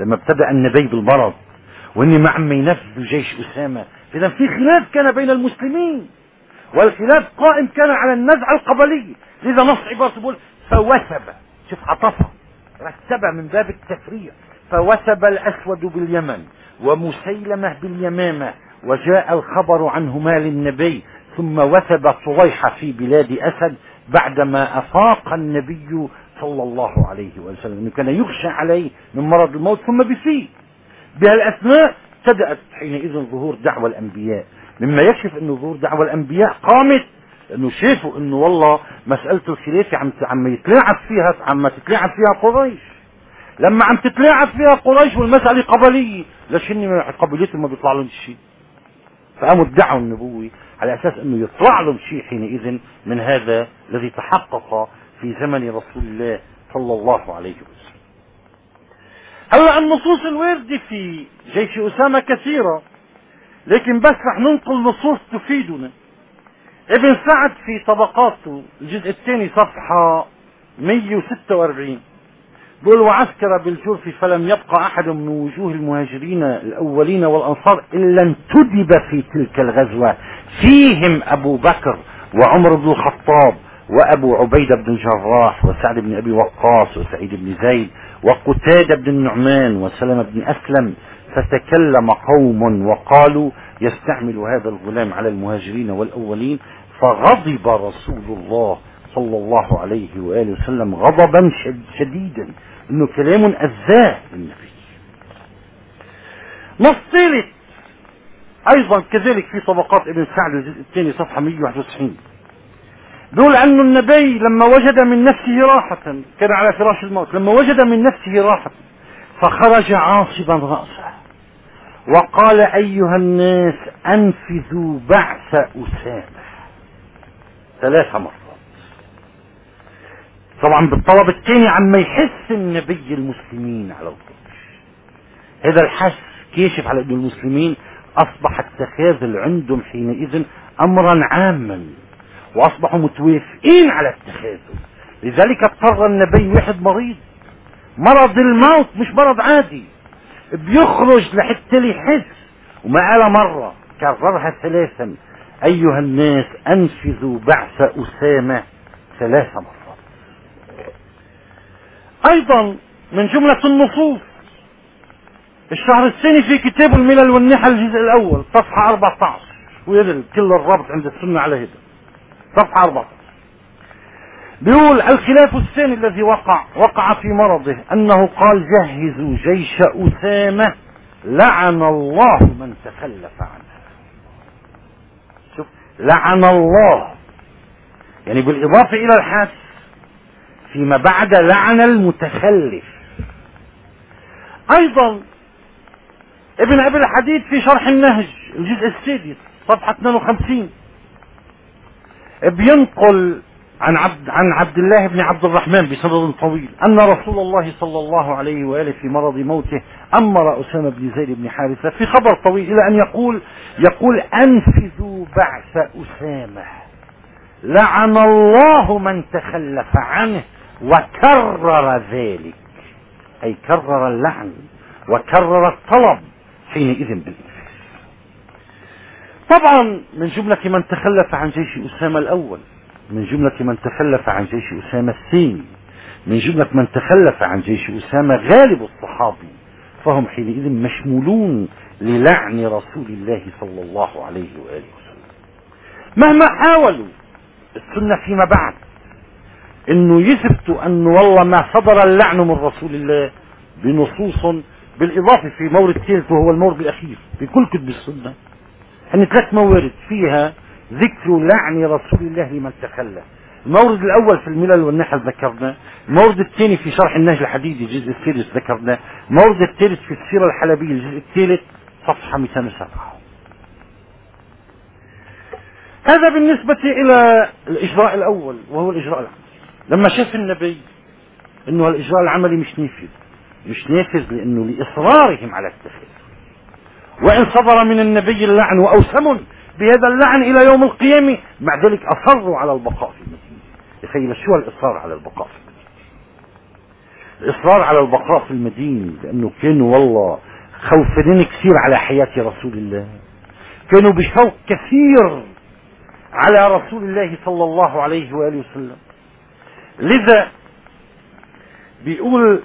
لما ابتدأ النبي بالمرض وإن ما عم ينفذوا جيش أسامة. إذا في خلاف كان بين المسلمين، والخلاف قائم كان على النزعة القبلية. لذا نص عبارة بيقول فوثب، شوف عطفها رتبها من باب التفريع، فوثب الأسود باليمن ومسيلمة باليمامة، وجاء الخبر عنهما للنبي، ثم وثب صويحة في بلاد أسد بعدما أفاق النبي صلى الله عليه وسلم، إنه كان يخشى عليه من مرض الموت ثم بفيه. بهالأثناء ابتدأت حينئذ ظهور دعوة الأنبياء، مما يكشف أنه ظهور دعوة الأنبياء قامت لأنه شافوا أنه والله مسألة الخلافة عم يتلاعب فيها، عم تتلاعب فيها قريش. لما عم تتلاعب فيها قريش والمسألة قبلية، ليش هن قبيلتهم ما بيطلع لهم شيء؟ فقاموا ادعوا النبوة على أساس أنه يطلع لهم شيء حينئذ من هذا الذي تحقق في زمن رسول الله صلى الله عليه وسلم. هلا النصوص الواردة في جيش أسامة كثيرة، لكن بس رح ننقل نصوص تفيدنا. ابن سعد في طبقاته الجزء الثاني صفحة 146 بيقول وعسكر بالجرف فلم يبقى أحد من وجوه المهاجرين الأولين والأنصار إلا انتدب في تلك الغزوة، فيهم أبو بكر وعمر بن الخطاب وأبو عبيدة بن الجراح وسعد بن أبي وقاص وسعيد بن زيد وقتادة بن النعمان وسلمة بن أسلم. فتكلم قوم وقالوا يستعمل هذا الغلام على المهاجرين والأولين، فغضب رسول الله صلى الله عليه وآله وسلم غضبا شديدا، انه كلام أذاه للنبي. نص ثالث ايضا كذلك في طبقات ابن سعد الجزء الثاني صفحة 191 بيقول انه النبي لما وجد من نفسه راحة، كان على فراش الموت، لما وجد من نفسه راحة فخرج عاصبا رأسه وقال ايها الناس انفذوا بعث أسامة 3 مرات. طبعا بالطلب الثاني عما يحس النبي المسلمين على القرش. هذا الحس كيشف على ان المسلمين اصبح التخاذل عندهم حينئذ امرا عاما، واصبحوا متوافقين على التخاذل. لذلك اضطر النبي واحد مرض الموت مش مرض عادي، بيخرج لحتى يحس، وما قال مرة كررها 3 ايها الناس انفذوا بعث أسامة 3 مرات. ايضا من جملة النصوص الشهر الثاني في كتاب الملل والنحل الجزء الاول صفحة 14 ويدل كل الربط عند السنة على هذا صفحة 14 بيقول الخلاف الثاني الذي وقع في مرضه انه قال جهزوا جيش أسامة لعن الله من تخلف عنه. شوف لعن الله، يعني بالاضافة الى الحث فيما بعد لعن المتخلف. ايضا ابن ابي الحديد في شرح النهج الجزء السادس صفحة 52 بينقل عن عبد الله بن عبد الرحمن بسند طويل ان رسول الله صلى الله عليه وآله في مرض موته امر أسامة بن زيد بن حارثة في خبر طويل الى ان يقول انفذوا بعث أسامة لعن الله من تخلف عنه، وكرر ذلك أي كرر اللعن وكرر الطلب حينئذ بالإنفاذ. طبعا من جملة من تخلف عن جيش أسامة الأول، من جملة من تخلف عن جيش أسامة الثاني، من جملة من تخلف عن جيش أسامة غالب الصحابي، فهم حينئذ مشمولون للعن رسول الله صلى الله عليه وآله وسلم. مهما حاولوا السنة فيما بعد انه يثبتوا انه والله ما صدر اللعن من رسول الله بنصوص، بالاضافة في مورد ثالث وهو المورد الاخير في كل كتب السنة، ان 3 موارد فيها ذكر لعن رسول الله لمن تخلف. المورد الاول في الملل والنحل ذكرنا، المورد الثاني في شرح النهج الحديدي الجزء السادس ذكرنا، المورد الثالث في السيرة الحلبية الجزء الثالث صفحة 207. هذا بالنسبة الى الاجراء الاول وهو الاجراء العملي. لما شاف النبي انه الاجراء العملي مش نافذ لانه لاصرارهم على التخلف، وان صدر من النبي اللعن واوسم بهذا اللعن الى يوم القيامة، مع ذلك اصروا على البقاء في المدينة. تخيل شو الاصرار على البقاء في المدينة. الإصرار على البقاء في المدينة، لأنه كانوا والله خوفانين كثير على حياة رسول الله، كانوا بشوق كثير على رسول الله صلى الله عليه وآله وسلم. لذا بيقول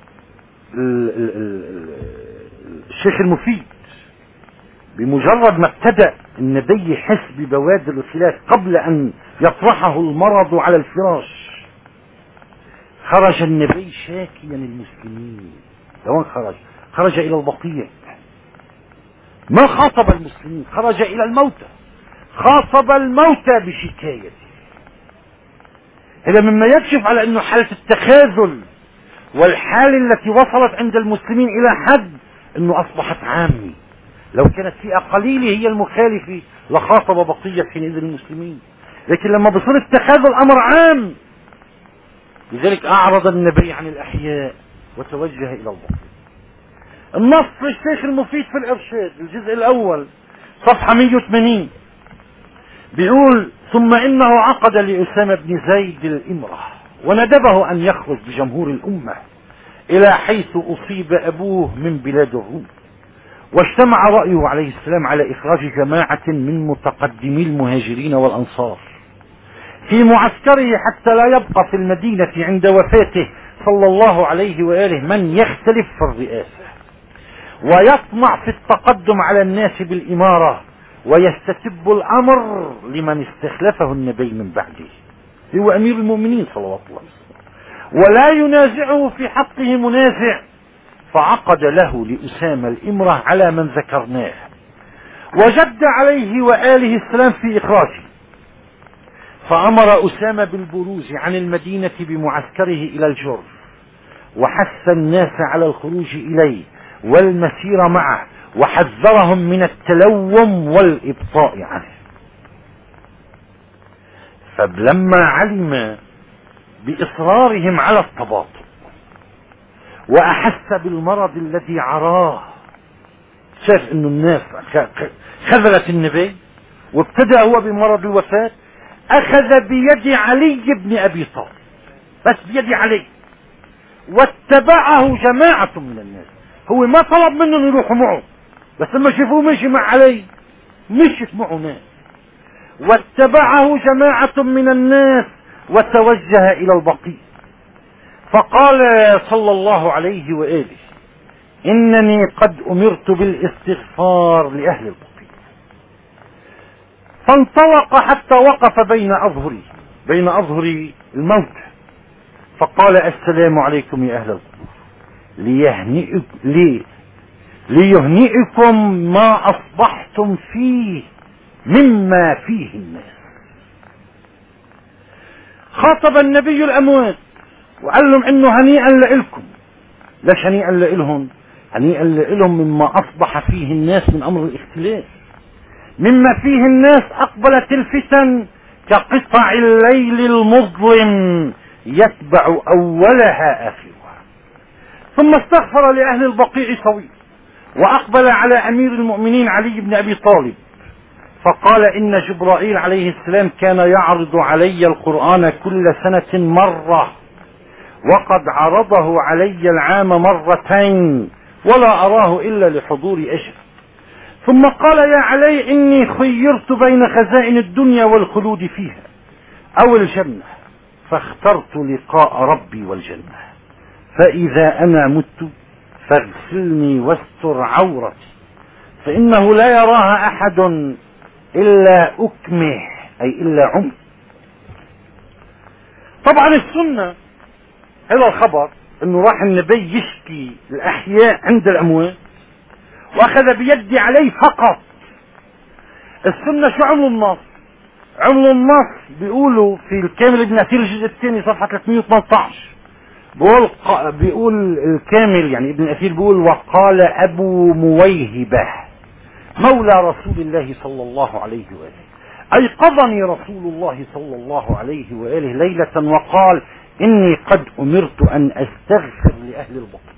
الشيخ المفيد بمجرد ما ابتدأ النبي يحس ببوادر الخلاف قبل أن يطرحه المرض على الفراش، خرج النبي شاكيا المسلمين. لوين خرج؟ خرج إلى البقيع، ما خاطب المسلمين، خرج إلى الموتى، خاطب الموتى بشكايته. هذا مما يكشف على أنه حالة التخاذل والحالة التي وصلت عند المسلمين إلى حد أنه أصبحت عامة. لو كانت فئة قليلة هي المخالفة لخاطب بقية حينئذ المسلمين، لكن لما بصير التخاذل أمر عام، لذلك أعرض النبي عن الأحياء وتوجه إلى البقيع. النص للشيخ المفيد في الإرشاد الجزء الأول صفحة 180 بيقول: ثم إنه عقد لأسامة بن زيد الإمرة وندبه أن يخرج بجمهور الأمة إلى حيث أصيب أبوه من بلاد الروم، واجتمع رأيه عليه السلام على إخراج جماعة من متقدمي المهاجرين والأنصار في معسكره حتى لا يبقى في المدينة عند وفاته صلى الله عليه وآله من يختلف في الرئاسة ويطمع في التقدم على الناس بالإمارة ويستتب الأمر لمن استخلفه النبي من بعده، هو أمير المؤمنين صلوات الله عليه وسلم، ولا ينازعه في حقه منازع. فعقد له لأسامة الإمرة على من ذكرناه، وجد عليه وآله السلام في إخراجه، فأمر أسامة بالبروز عن المدينة بمعسكره إلى الجرف، وحث الناس على الخروج إليه والمسير معه، وحذرهم من التلوم والإبطاء عنه. فلما علم بإصرارهم على التباطؤ وأحس بالمرض الذي عراه، شاف إنه الناس خذلت النبي وابتدأ هو بمرض الوفاة، أخذ بيد علي بن أبي طالب، بس بيد علي، واتبعه جماعة من الناس. هو ما طلب منهم يروحوا معه، بس لما شافوه مشي مع علي مشيت معه ناس، واتبعه جماعة من الناس وتوجه إلى البقيع، فقال صلى الله عليه وآله: إنني قد أمرت بالاستغفار لأهل البقيع. فانطلق حتى وقف بين أظهر الموت، فقال: السلام عليكم يا أهل القبور، ليهنئكم ما أصبحتم فيه مما فيه الناس. خاطب النبي الأموات وقال لهم إنه هنيئا لإلكم. ليش هنيئا لإلهم؟ هنيئا لإلهم مما أصبح فيه الناس من أمر الاختلاف. مما فيه الناس أقبلت الفتن كقطع الليل المظلم يتبع أولها آخرها. ثم استغفر لأهل البقيع طويل، وأقبل على أمير المؤمنين علي بن أبي طالب، فقال: إن جبرائيل عليه السلام كان يعرض علي القرآن كل سنة مرة، وقد عرضه علي العام مرتين، ولا أراه إلا لحضور أجل. ثم قال: يا علي، إني خيرت بين خزائن الدنيا والخلود فيها أو الجنة، فاخترت لقاء ربي والجنة، فإذا أنا مت فاغسلني واستر عورتي، فإنه لا يراها أحد إلا أكمه، أي إلا عمي. طبعا السنة هذا الخبر انه راح النبي يشكي الأحياء عند الأموات وأخذ بيد عليه فقط. السنة شو عملوا النص؟ عملوا النص بيقولوا في الكامل ابن أثير الجزء الثاني صفحة 318 بيقول الكامل يعني ابن أثير بيقول: وقال أبو مويهبة مولى رسول الله صلى الله عليه وآله: أيقظني رسول الله صلى الله عليه وآله ليلة وقال: إني قد أمرت أن أستغفر لأهل البقيع.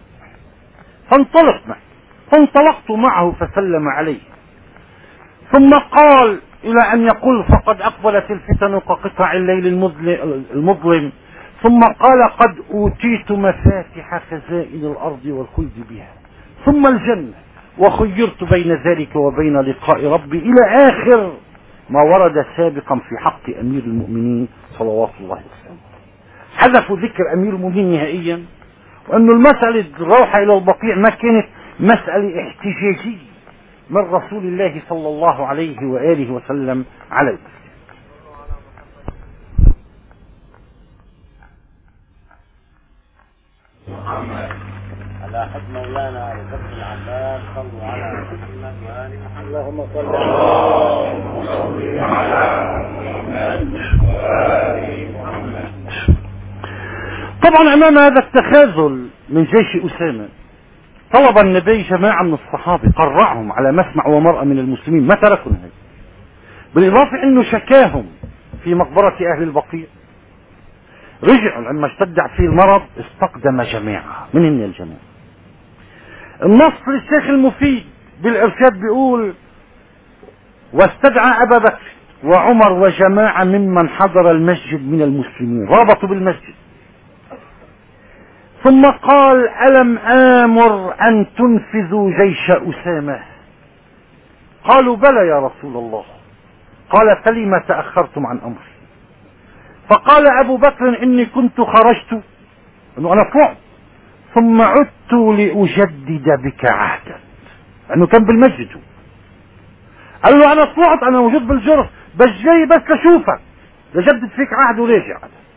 فانطلقت معه فسلم عليه، ثم قال إلى أن يقول: فقد أقبلت الفتن كقطع الليل المظلم، ثم قال قد أوتيت مفاتح خزائن الأرض والخلد بها، ثم الجنة، وخيرت بين ذلك وبين لقاء ربي، إلى آخر ما ورد سابقا في حق أمير المؤمنين صلوات الله وسلامه. حذفوا ذكر أمير المؤمنين نهائيا، وأنه المسألة الروحة إلى البقيع ما كانت مسألة احتجاجية من رسول الله صلى الله عليه وآله وسلم على المسلم. على حد مولانا لفضل العباس صلوا على محمد وآل محمد. اللهم صل على محمد وآل محمد. طبعا أمام هذا التخاذل من جيش أسامة طلب النبي جماعة من الصحابة، قرعهم على مسمع ومرأة من المسلمين، ما تركوا هذا، بالإضافة أنه شكاهم في مقبرة أهل البقيع. رجعوا لما اشتد فيه المرض استقدم جماعة من هن الجماعة. النص للشيخ المفيد بالإرشاد بيقول واستدعى أبا بكر وعمر وجماعة ممن حضر المسجد من المسلمين، رابطوا بالمسجد، ثم قال ألم آمر أن تنفذوا جيش أسامة؟ قالوا بلى يا رسول الله. قال فلم تأخرتم عن أمري؟ فقال أبو بكر إني كنت خرجت، إنه أنا طلعت ثم عدت لأجدد بك عهدا، لأنه كان بالمسجد. قال له أنا طلعت، أنا موجود بالجرف، بس جاي بس لشوفك، لجدد فيك عهد وراجع،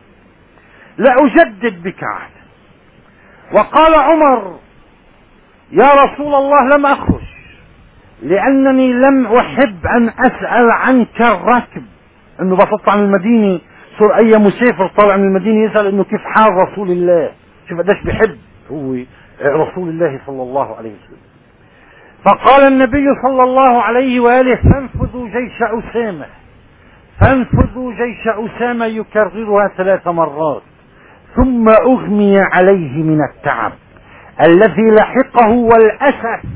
لأجدد بك عهدا. وقال عمر يا رسول الله لم أخرج لأنني لم أحب أن أسأل عنك الركب، إنه بطلع من المدينة صار أي مسافر طالع من المدينة يسأل إنه كيف حال رسول الله، شوف قديش بحب هو رسول الله صلى الله عليه وسلم. فقال النبي صلى الله عليه وآله فانفذوا جيش أسامة، فانفذوا جيش أسامة، يكررها 3 مرات، ثم أغمي عليه من التعب الذي لحقه والأسف،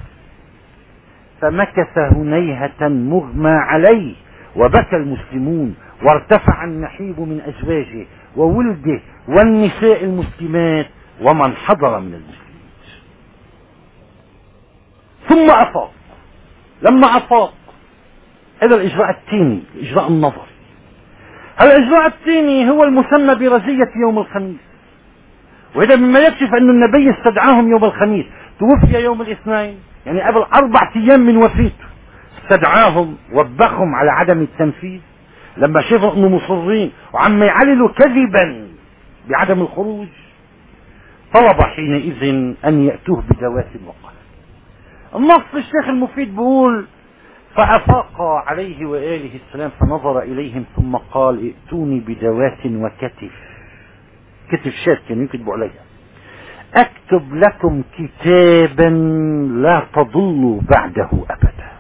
فمكث هنيهة مغمى عليه، وبكى المسلمون، وارتفع النحيب من أزواجه وولده والنساء المسلمات ومن حضر من المسلمين. ثم أفاق. لما أفاق هذا الإجراء الثاني، الإجراء النظري. الإجراء الثاني هو المسمى برزية يوم الخميس، وهذا مما يكشف أن النبي استدعاهم يوم الخميس، توفي يوم الاثنين، يعني قبل 4 أيام من وفاته، استدعاهم وبخهم على عدم التنفيذ لما شافوا انه مصرين وعم يعللوا كذبا بعدم الخروج. طلب حينئذ ان يأتوه بدوات وقال. النص الشيخ المفيد بيقول فأفاق عليه وآله السلام فنظر إليهم ثم قال ائتوني بدوات وكتف، كتف شات كانوا يكتبوا عليها، أكتب لكم كتابا لا تضلوا بعده أبدا.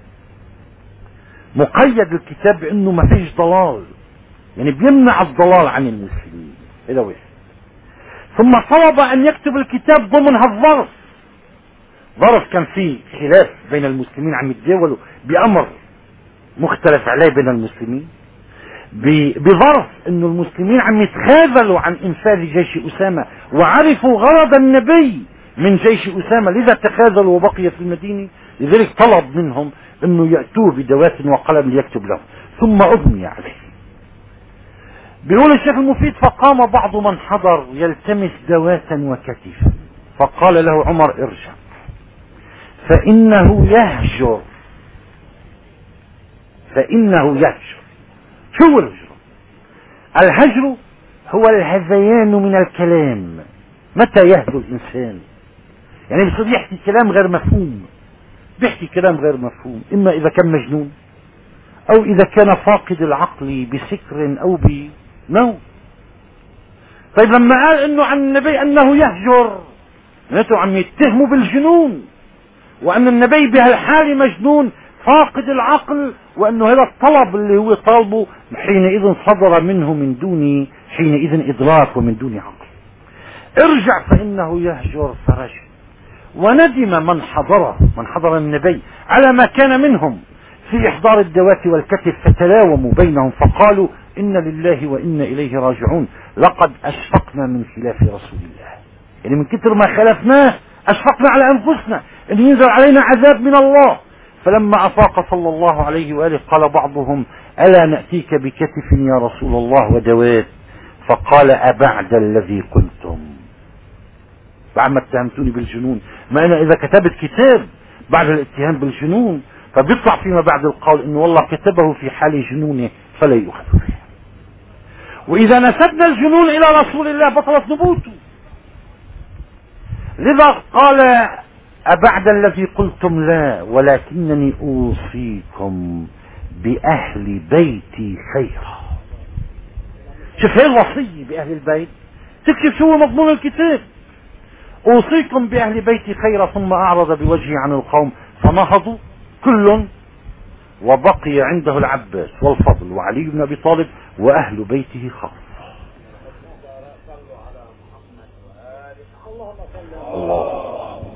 مقيد الكتاب بأنه ما فيش ضلال، يعني بيمنع الضلال عن المسلمين. هذا واحد. ثم طلب أن يكتب الكتاب ضمن هالظرف، ظرف كان فيه خلاف بين المسلمين عم يتداولوا بأمر مختلف عليه بين المسلمين، بظرف انه المسلمين عم يتخاذلوا عن انفاذ جيش اسامة وعرفوا غرض النبي من جيش اسامة، لذا تخاذلوا وبقي في المدينة. لذلك طلب منهم انه يأتوه بدوات وقلم ليكتب لهم، ثم اغمي عليه. بيقول الشيخ المفيد فقام بعض من حضر يلتمس دواتا وكتفا، فقال له عمر ارجع فإنه يهجر. فإنه يهجر. شو الهجر؟ الهجر هو الهذيان من الكلام. متى يهجر الإنسان؟ يعني بصير يحكي كلام غير مفهوم، بيحكي كلام غير مفهوم، إما إذا كان مجنون أو إذا كان فاقد العقل بسكر أو بنوم. طيب لما قال إنه عن النبي أنه يهجر، معناته عم يتهموا بالجنون، وأن النبي بهالحالة مجنون فاقد العقل، وأنه هذا الطلب اللي هو طالبه حينئذ صدر منه من دون حينئذ إدراك ومن دون عقل. ارجع فإنه يهجر فرجع. وندم من حضره، من حضر النبي على ما كان منهم في إحضار الدوات والكتف، فتلاوموا بينهم فقالوا إن لله وإنا إليه راجعون، لقد أشفقنا من خلاف رسول الله، يعني من كتر ما خالفناه أشفقنا على أنفسنا أن ينزل علينا عذاب من الله. فلما أفاق صلى الله عليه وآله قال بعضهم: ألا نأتيك بكتف يا رسول الله ودوات؟ فقال: أبعد الذي قلتم، بعد ما اتهمتوني بالجنون، ما أنا إذا كتبت كتاب بعد الاتهام بالجنون فبيطلع فيما بعد القول إنه والله كتبه في حال جنونه فلا يؤخذ به. وإذا نسبنا الجنون إلى رسول الله بطلت نبوته. لذا قال: أبعد الذي قلتم لا، ولكنني أوصيكم بأهل بيتي خيرا. شوف هي الوصية بأهل البيت تكشف شو مضمون الكتاب. أوصيكم بأهل بيتي خيرا. ثم أعرض بوجهه عن القوم فنهضوا كل، وبقي عنده العباس والفضل وعلي بن أبي طالب وأهل بيته خاصة. الله.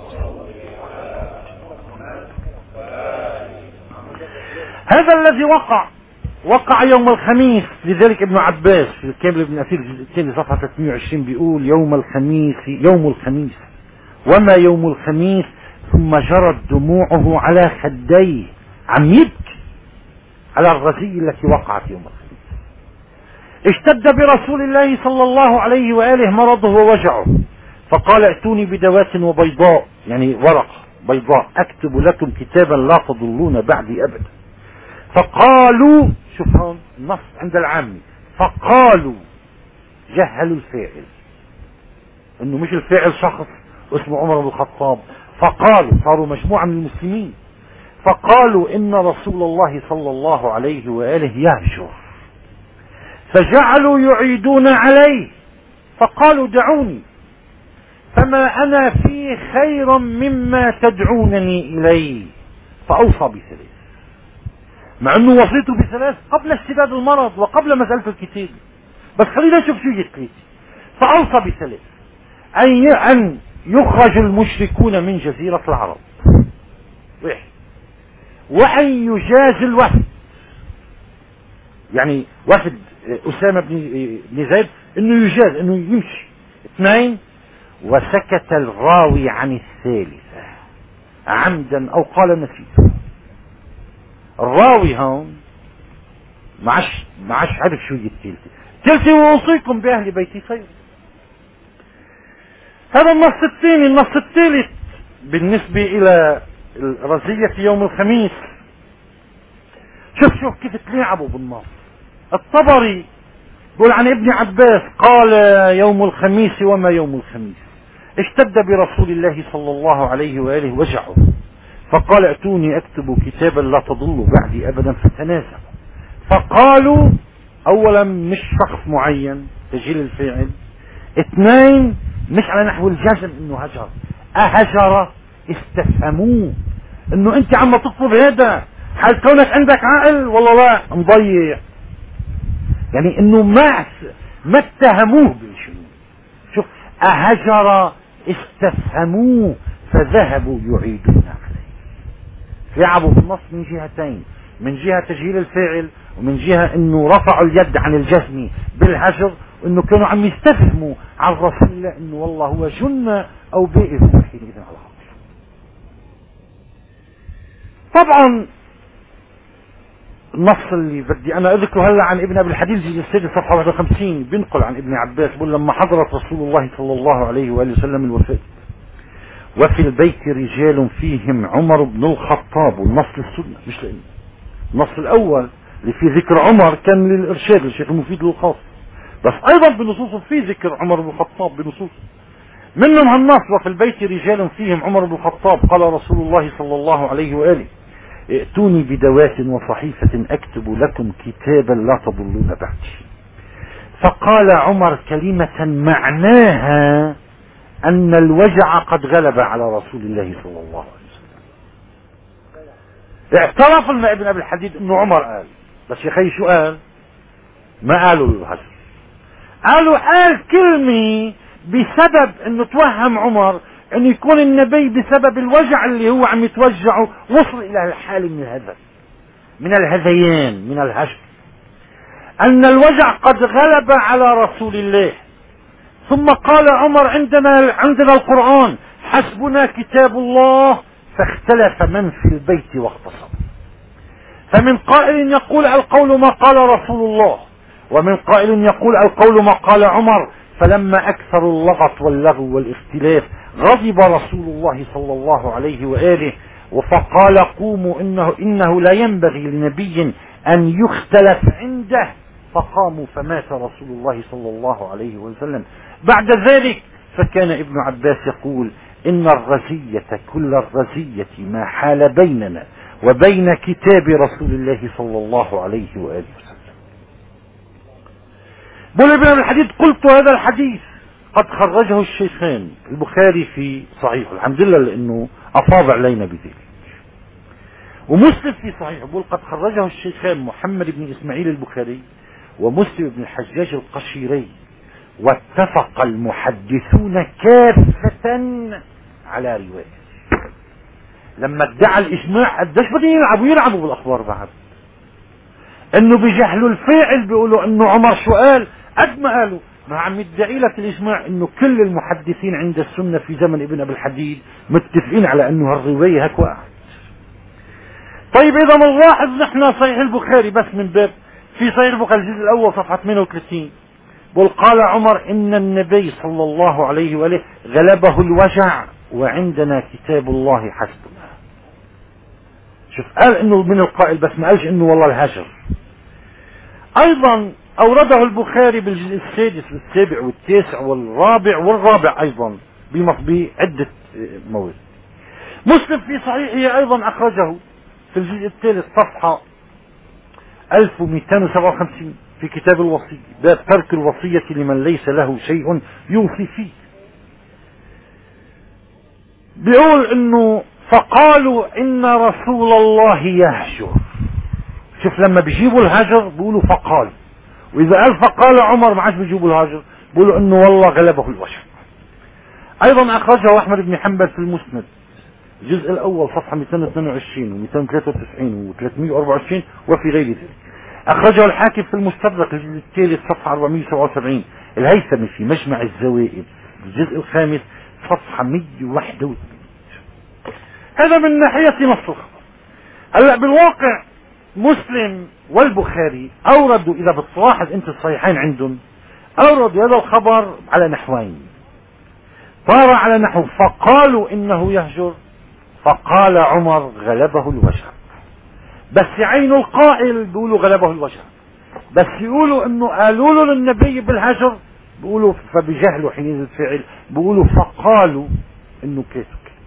هذا الذي وقع يوم الخميس. لذلك ابن عباس في الكامل ابن أثير الجزء الثاني صفحة 320 بيقول: يوم الخميس وما يوم الخميس. ثم جرت دموعه على خديه، عم يبكي على الرزية التي وقعت يوم الخميس. اشتد برسول الله صلى الله عليه وآله مرضه ووجعه، فقال: ائتوني بدوات وبيضاء، يعني ورقة بيضاء، أكتب لكم كتابا لا تضلون بعدي أبدا. فقالوا، شوف هون النص عند العامي، فقالوا جهلوا الفاعل، انه مش الفاعل شخص اسمه عمر بن الخطاب. فقالوا، صاروا مجموعة من المسلمين، فقالوا إن رسول الله صلى الله عليه وآله يهجر، فجعلوا يعيدون عليه. فقالوا: دعوني فما أنا فيه خيرا مما تدعونني إليه. فأوصى بثلاث، مع أنه وصيته بثلاث قبل اشتداد المرض وقبل مسألة الكتاب، بس خلينا نشوف شو يتقيت. فأوصى بثلاث: أن يخرج المشركون من جزيرة العرب، وأن يجاز الوفد، يعني وفد أسامة بن زيد انه يجاز انه يمشي. 2: وسكت الراوي عن الثالثة عمدا او قال نسيت. الراوي هون ما عادش عارف شو هي الثالثة. وأوصيكم بأهل بيتي خير. هذا النص الثاني. النص الثالث بالنسبة إلى الرزية في يوم الخميس، شوف كيف تلاعبوا بالنص. الطبري يقول عن ابن عباس قال: يوم الخميس وما يوم الخميس، اشتد برسول الله صلى الله عليه وآله وجعه، فقال: ائتوني اكتب كتابا لا تضلوا بعدي ابدا. فتنازعوا فقالوا: اولا مش شخص معين تجيل الفاعل. 2: مش على نحو الجزم انه هجر، اهجر استفهموه انه انت عم تطلب هذا حال كونك عندك عقل والله لا مضيع، يعني انه ما اتهموه بالجنون. شوف، اهجر استفهموه فذهبوا يعيدون عليه. لعبوا بالنص من جهتين، من جهة تجهيل الفاعل، ومن جهة انه رفعوا اليد عن الجزم بالهجر، وانه كانوا عم يستفهموا عن رسول الله انه والله هو جنة او بائس حينئذ على الحق. طبعا النص اللي بدي انا اذكره هلا عن ابن ابي الحديد في السادس صفحه 51 بينقل عن ابن عباس بيقول: لما حضرت رسول الله صلى الله عليه واله وسلم الوفاه وفي البيت رجال فيهم عمر بن الخطاب، والنص السنه مش لإنه. النص الاول اللي فيه ذكر عمر كان للارشاد للشيخ المفيد الخاص، بس ايضا بنصوص في ذكر عمر بن الخطاب بنصوص منهم هالنص: وفي البيت رجال فيهم عمر بن الخطاب قال رسول الله صلى الله عليه واله: ائتوني بدوات وصحيفة اكتب لكم كتابا لا تضلون بعدي. فقال عمر كلمة معناها ان الوجع قد غلب على رسول الله صلى الله عليه وسلم. اعترف ابن ابي الحديد انه عمر قال، بس يا خي شو قال؟ ما قالوا الهجر، قال كلمة بسبب انه توهم عمر انه يكون النبي بسبب الوجع اللي هو عم يتوجعه وصل الى الحالة من الهذيان من الهجر. أن الوجع قد غلب على رسول الله. ثم قال عمر عندنا القرآن حسبنا كتاب الله، فاختلف من في البيت واختصم. فمن قائل يقول القول ما قال رسول الله، ومن قائل يقول القول ما قال عمر. فلما أكثروا اللغط واللغو والاختلاف غضب رسول الله صلى الله عليه وآله فقال قوموا إنه لا ينبغي لنبي أن يختلف عنده، فقاموا فمات رسول الله صلى الله عليه وسلم. بعد ذلك فكان ابن عباس يقول إن الرزية كل الرزية ما حال بيننا وبين كتاب رسول الله صلى الله عليه وآله وسلم. بقول ابن أبي الحديد قلت هذا الحديث قد خرجه الشيخان البخاري في صحيحه، الحمد لله لأنه أفاض علينا بذلك، ومسلم في صحيحه. بقول قد خرجه الشيخان محمد بن إسماعيل البخاري ومسلم بن الحجاج القشيري، واتفق المحدثون كافة على رواية. لما ادعى الإجماع قديش بدهم يلعبوا بالأخبار بعد، انه بجهلوا الفاعل بيقولوا انه عمر شو قال قد ما قالوا، ما عم يدعي لك الإجماع انه كل المحدثين عند السنة في زمن ابن أبي الحديد متفقين على انه هالرواية هيك وقعت. طيب اذا نلاحظ نحن صحيح البخاري بس من باب في صحيح البخاري الجزء الاول صفحة 38 بل قال عمر ان النبي صلى الله عليه وآله غلبه الوجع وعندنا كتاب الله حسبنا. شوف قال انه من القائل بس ما قالش انه والله الهجر. ايضا اورده البخاري بالجزء السادس والسابع والتاسع والرابع ايضا بعدة مواد. مسلم في صحيحه ايضا اخرجه في الجزء الثالث صفحة 1257 في كتاب الوصية باب ترك الوصية لمن ليس له شيء يوصي فيه. بيقول انه فقالوا ان رسول الله يهجر. شوف لما بيجيبوا الهجر بيقولوا فقال، واذا قال فقال عمر ما عادش بيجيبوا الهجر بيقولوا انه والله غلبه الوجع. ايضا اخرجه احمد بن حنبل في المسند الجزء الاول صفحة 222 و293 و324 وفي غير ذلك. اخرجه الحاكم في المستدرك الجزء الثالث صفحة 477، الهيثمي في مجمع الزوائد الجزء الخامس صفحة 181. هذا من ناحية نص الخبر. هلا بالواقع مسلم والبخاري اوردوا، اذا بتلاحظ انت الصحيحين عندهم اوردوا هذا الخبر على نحوين. طار على نحو فقالوا انه يهجر، فقال عمر غلبه الوجع، بس عين القائل بيقولوا غلبه الوجع، بس يقولوا انه قالوا له للنبي بالهجر بيقولوا فبجهلوا حين الفعل بيقولوا فقالوا انه كيف.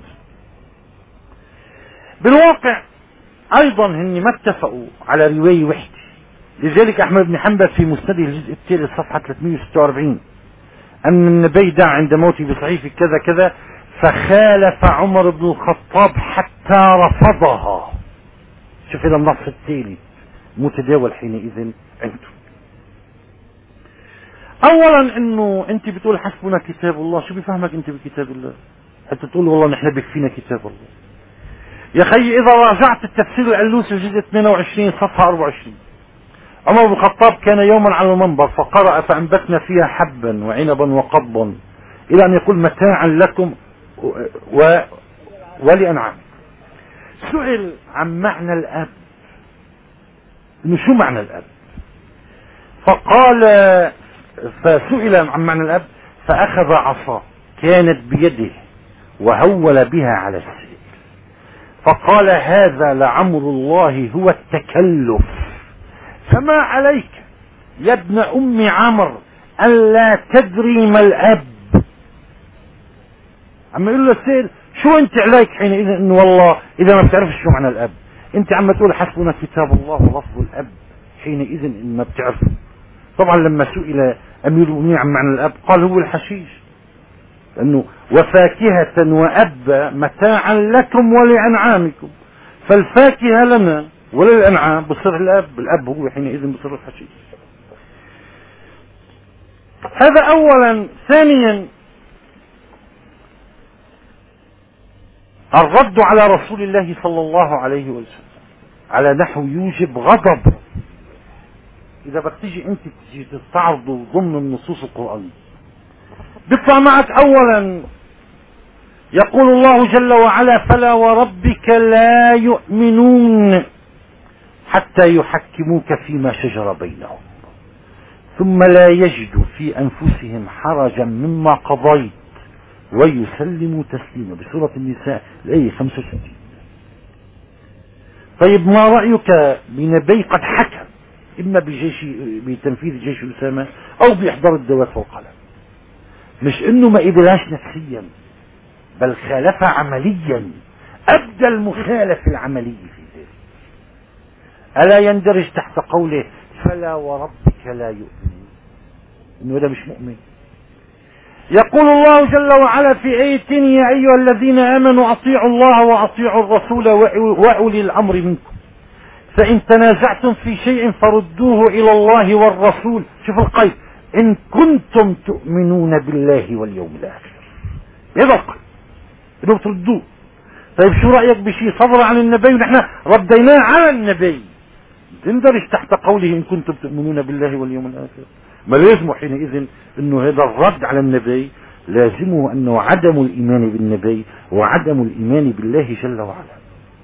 بالواقع ايضا هن ما اتفقوا على رواية وحدة. لذلك احمد بن حنبل في مسنده الجزء الثالث صفحة 346 ان النبي دعا عند موته بصحيفة كذا كذا فخالف عمر بن الخطاب حتى رفضها. شوف هذا النص التالي متداول حينئذ عنده. اولا انه انت بتقول حسبنا كتاب الله، شو بفهمك انت بكتاب الله حتى تقول والله نحن بكفينا كتاب الله؟ يا خي اذا راجعت التفسير العلوسي الجزء 22 صفحة 24 عمر بن الخطاب كان يوما على المنبر فقرأ فأنبتنا فيها حبا وعنبا وقضبا الى ان يقول متاعا لكم ولأنعام. سئل عن معنى الاب، انه شو معنى الاب؟ فسئل عن معنى الاب فاخذ عصا كانت بيده وهول بها على السيل فقال هذا لعمر الله هو التكلف، فما عليك يا ابن ام عمرو الا تدري ما الاب. عم يقول له السيل شو انت عليك حينئذ انه والله اذا ما بتعرفش شو معنى الاب، انت عم تقول حسبنا كتاب الله ولفظ الاب حينئذ ان ما بتعرفه. طبعا لما سئل امير المؤمنين عن معنى الاب قال هو الحشيش، لانه وفاكهة وأب متاعا لكم ولأنعامكم، فالفاكهة لنا وللأنعام بصير الاب هو حينئذ بصير الحشيش. هذا اولا. ثانيا الرد على رسول الله صلى الله عليه وسلم على نحو يوجب غضب. اذا بدك تيجي انت تيجي تستعرضه ضمن النصوص القرآنية، بيطلع معك اولا يقول الله جل وعلا: فلا وربك لا يؤمنون حتى يحكموك فيما شجر بينهم ثم لا يجدوا في انفسهم حرجا مما قضيت ويسلموا تسليما، بسورة النساء الآية 65. طيب ما رأيك بنبي قد حكم إما بتنفيذ جيش أسامة أو بإحضار الدوات والقلم؟ مش إنه ما قبلهاش نفسيا، بل خالف عمليا، أبدى المخالف العملي في ذلك. ألا يندرج تحت قوله فلا وربك لا يؤمن إنه هذا مش مؤمن؟ يقول الله جل وعلا في آية: يا أيها الذين آمنوا أطيعوا الله وأطيعوا الرسول وأولي الأمر منكم فإن تنازعتم في شيء فردوه إلى الله والرسول. شوف القيد: إن كنتم تؤمنون بالله واليوم الآخر. هذا القيد إنه تردوه. طيب شو رأيك بشيء صدر عن النبي ونحن رديناه على النبي؟ تندرج تحت قوله إن كنتم تؤمنون بالله واليوم الآخر؟ ما لازمه حينئذ انه هذا الرد على النبي لازمه انه عدم الايمان بالنبي وعدم الايمان بالله جل وعلا.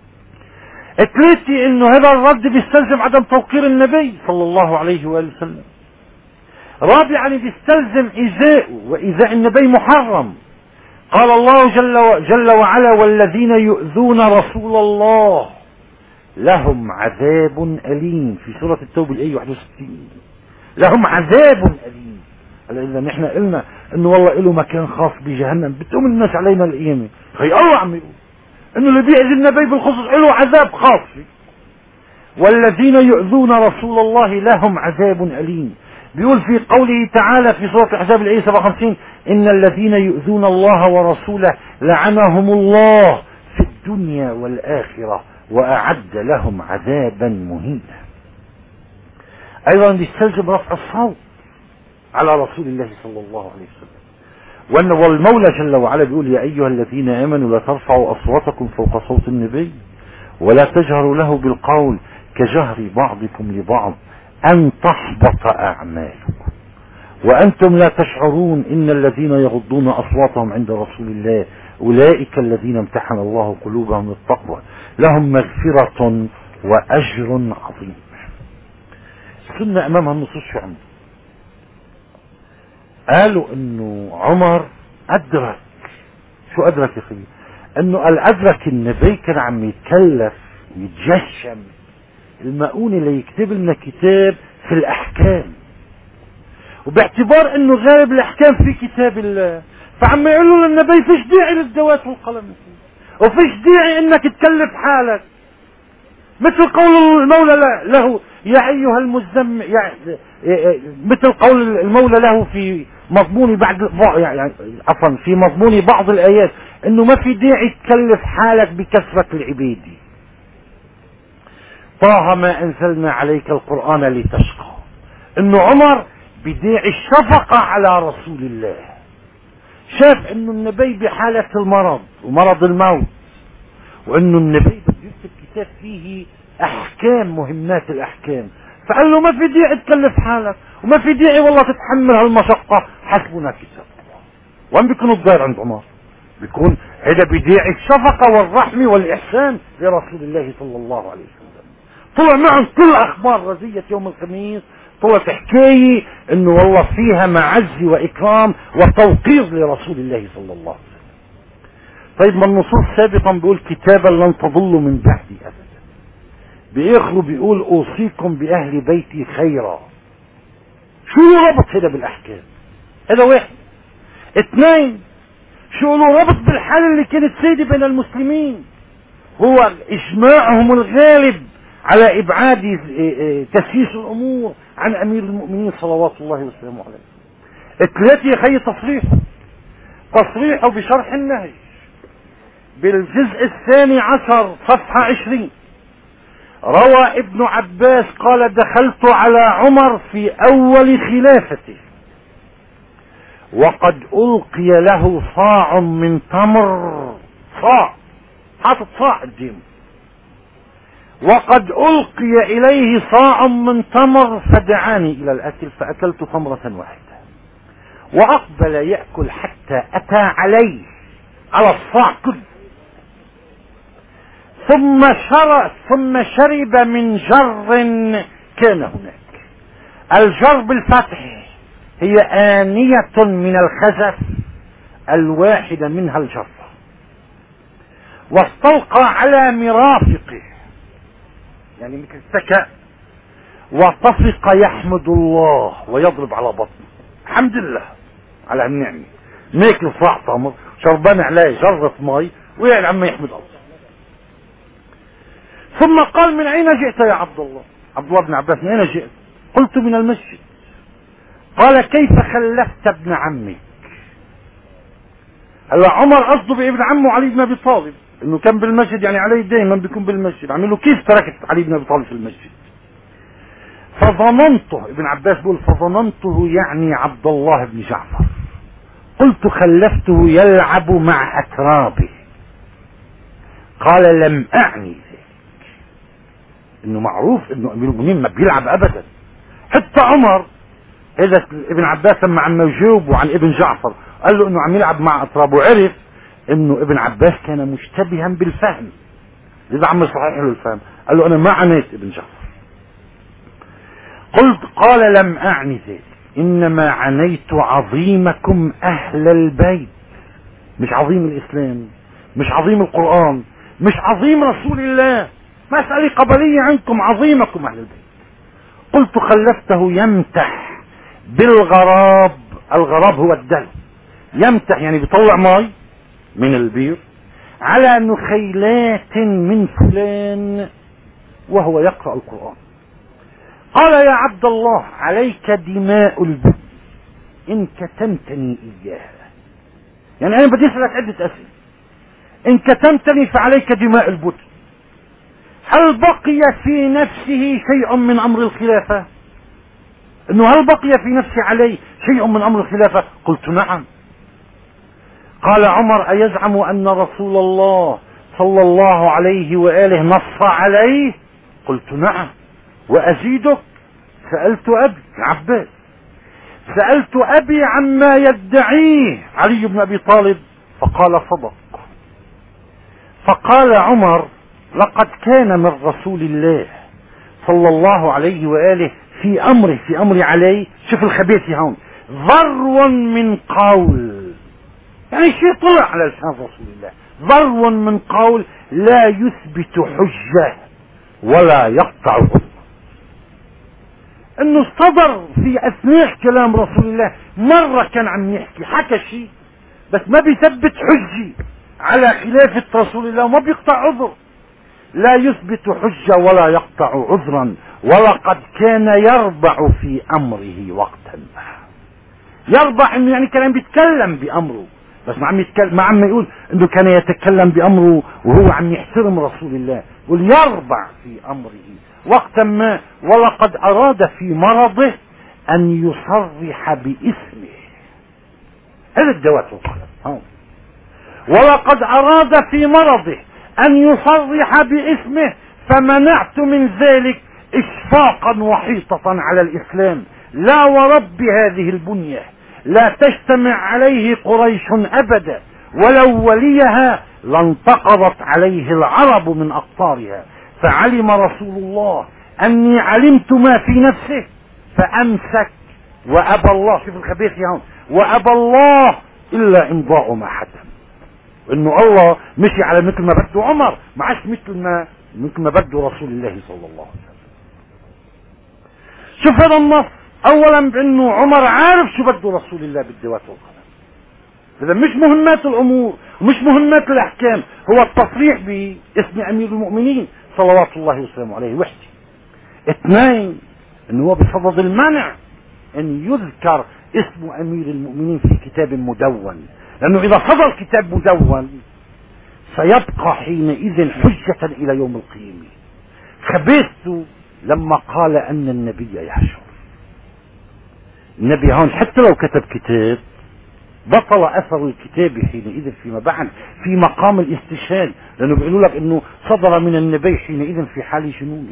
ثلاثة انه هذا الرد بيستلزم عدم توقير النبي صلى الله عليه وآله وسلم. رابعا بيستلزم ايذاءه، وايذاء النبي محرم. قال الله جل وعلا: والذين يؤذون رسول الله لهم عذاب أليم، في سورة التوبة الآية 61. لهم عذاب أليم. هلا إذا نحن قلنا إنه والله له مكان خاص بجهنم، بتقوم الناس علينا القيامة. هي الله عم يقول إنه اللي بيأذي النبي بالخصوص له عذاب خاص. والذين يؤذون رسول الله لهم عذاب أليم. بيقول في قوله تعالى في سورة الأحزاب الآية 57: إن الذين يؤذون الله ورسوله لعنهم الله في الدنيا والآخرة وأعد لهم عذابا مهينا. أيضا بيستلزم رفع الصوت على رسول الله صلى الله عليه وسلم. والمولى جل وعلا بيقول: يا أيها الذين آمنوا لا ترفعوا أصواتكم فوق صوت النبي ولا تجهروا له بالقول كجهر بعضكم لبعض أن تحبط أعمالكم وأنتم لا تشعرون إن الذين يغضون أصواتهم عند رسول الله أولئك الذين امتحن الله قلوبهم للتقوى لهم مغفرة وأجر عظيم. السنة أمامها النصوص شو عمل؟ قالوا إنه عمر أدرك. شو أدرك يا أخي؟ إنه أدرك النبي كان عم يتكلف يتجشم المؤونة ليكتب لنا كتاب في الأحكام، وباعتبار إنه غالب الأحكام في كتاب الله، فعم يقولوا للنبي فيش داعي للدوات والقلم، وفيش داعي إنك تكلف حالك، مثل قول المولى له: يا أيها المزمل، مثل قول المولى له في مضمون عفوا في مضمون بعض الآيات إنه ما في داعي تكلف حالك بكثرة العبادة. طه ما أنزلنا عليك القرآن لتشقى. إنه عمر بداعي الشفقة على رسول الله، شاف إنه النبي بحالة المرض ومرض الموت، وإنه النبي بده يكتب كتاب فيه أحكام مهمات الأحكام، فقال له ما في داعي تكلف حالك وما في داعي والله تتحمل هالمشقة، حسبنا كتاب الله. وين بيكون الضير عند عمر؟ بيكون هذا بداعي الشفقة والرحمة والإحسان لرسول الله صلى الله عليه وسلم. طلع معهم كل أخبار رزية يوم الخميس، طلعت حكاية إنه والله فيها معز وإكرام وتوقير لرسول الله صلى الله عليه وسلم. طيب ما النصوص سابقا بيقول: كتابا لن تضلوا من بعدي أبدا. بآخره بيقول: أوصيكم بأهل بيتي خيرا. شو له ربط هذا بالأحكام؟ هذا واحد. اثنين، شو له ربط بالحالة اللي كانت سيدة بين المسلمين؟ هو إجماعهم الغالب على إبعاد تسييس الأمور عن أمير المؤمنين صلوات الله وسلامه عليه. ثلاثة يا خي تصريحه بشرح النهج بالجزء 12 صفحة 20. روى ابن عباس قال: دخلت على عمر في أول خلافته وقد ألقي له صاع من تمر، صاع، حاطط صاع قدامه، وقد ألقي إليه صاع من تمر فدعاني إلى الأكل فأكلت تمرة واحدة. وأقبل يأكل حتى أتى عليه على الصاع كله، ثم شرب من جر كان هناك. الجر بالفتح هي آنية من الخزف الواحدة منها الجرة. واستلقى على مرافقه يعني مثل السكاء، وطفق يحمد الله ويضرب على بطنه، الحمد لله على النعمة، ماكل صاع تمر شربان عليه جرة مي ويعني عم يحمد الله. ثم قال من أين جئت يا عبد الله؟ عبد الله بن عباس من أين جئت؟ قلت من المسجد. قال كيف خلفت ابن عمك؟ هلا عمر قصده بابن عمه علي بن ابي طالب، انه كان بالمسجد، يعني علي دائما بيكون بالمسجد. عمل له كيف تركت علي بن ابي طالب في المسجد؟ فظننته، ابن عباس بيقول فظننته يعني عبد الله بن جعفر، قلت خلفته يلعب مع اترابه. قال لم اعني ذلك، انه معروف انه امير المؤمنين ما بيلعب ابدا. حتى عمر اذا ابن عباس لما عم يجاوبه عن ابن جعفر قال له انه عم يلعب مع اترابه، وعرف انه ابن عباس كان مشتبها بالفهم، اذا عم يصحح له الفهم قال له انا ما عنيت ابن جعفر. قال لم اعني ذلك، انما عنيت عظيمكم اهل البيت، مش عظيم الاسلام، مش عظيم القرآن، مش عظيم رسول الله، مسألة قبلية عندكم، عظيمكم اهل البيت. قلت خلفته يمتح بالغراب، الغراب هو الدلو، يمتح يعني بيطلع ماء من البير على نخيلات من فلان وهو يقرأ القرآن. قال يا عبد الله عليك دماء البد إن كتمتني إياها، يعني أنا بدي أسألك عدة أسئلة. إن كتمتني فعليك دماء البد، هل بقي في نفسه شيء من أمر الخلافة؟ إنه هل بقي في نفسي علي شيء من أمر الخلافة؟ قلت نعم. قال عمر أيزعم أن رسول الله صلى الله عليه وآله نص عليه؟ قلت نعم. وأزيدك سألت أبي عباس، سألت أبي عما يدعيه علي بن أبي طالب فقال صدق. فقال عمر لقد كان من رسول الله صلى الله عليه وآله في أمر عليه، شوف الخبيث هون، ذرو من قول، يعني شيء طلع على لسان رسول الله، ذرو من قول لا يثبت حجة ولا يقطع حجة. انه صدر في اثناء كلام رسول الله مرة كان عم يحكي حكى شيء بس ما بيثبت حجة على خلافة رسول الله وما بيقطع عذر، لا يثبت حجة ولا يقطع عذرا، ولقد كان يربع في امره وقتا ما. يربع انه يعني كان بيتكلم بامره، بس ما عم يقول انه كان يتكلم بامره وهو عم يحترم رسول الله، يقول يربع في امره وقتا ما. ولقد اراد في مرضه ان يصرح باسمه، هذا الجواب القلم. ولقد اراد في مرضه ان يصرح باسمه فمنعت من ذلك اشفاقا وحيطة على الاسلام. لا ورب هذه البنية لا تجتمع عليه قريش ابدا، ولو وليها لانتقضت عليه العرب من اقطارها. فعلم رسول الله اني علمت ما في نفسه فامسك وابى الله، شوف الخبيث هون، وابى الله الا امضاء ما حتم. انه الله مشي على مثل ما بده عمر، ما عادش مثل ما بده رسول الله صلى الله عليه وسلم. شوف هذا النص، اولا بانه عمر عارف شو بده رسول الله بالذوات والقلم، اذا مش مهمات الامور ومش مهمات الاحكام، هو التصريح باسم امير المؤمنين صلوات الله وسلامه عليه وحده. اثنين، انه هو بصدد المنع ان يذكر اسم امير المؤمنين في كتاب مدون، لانه اذا صدر كتاب مدون سيبقى حينئذ حجة الى يوم القيامة. خبيثته لما قال ان النبي يحشر، النبي هون حتى لو كتب كتاب بطل أثر الكتاب حينئذ فيما بعد في مقام الاستشهاد، لأنه بيقولوا لك أنه صدر من النبي حينئذ في حال جنونه.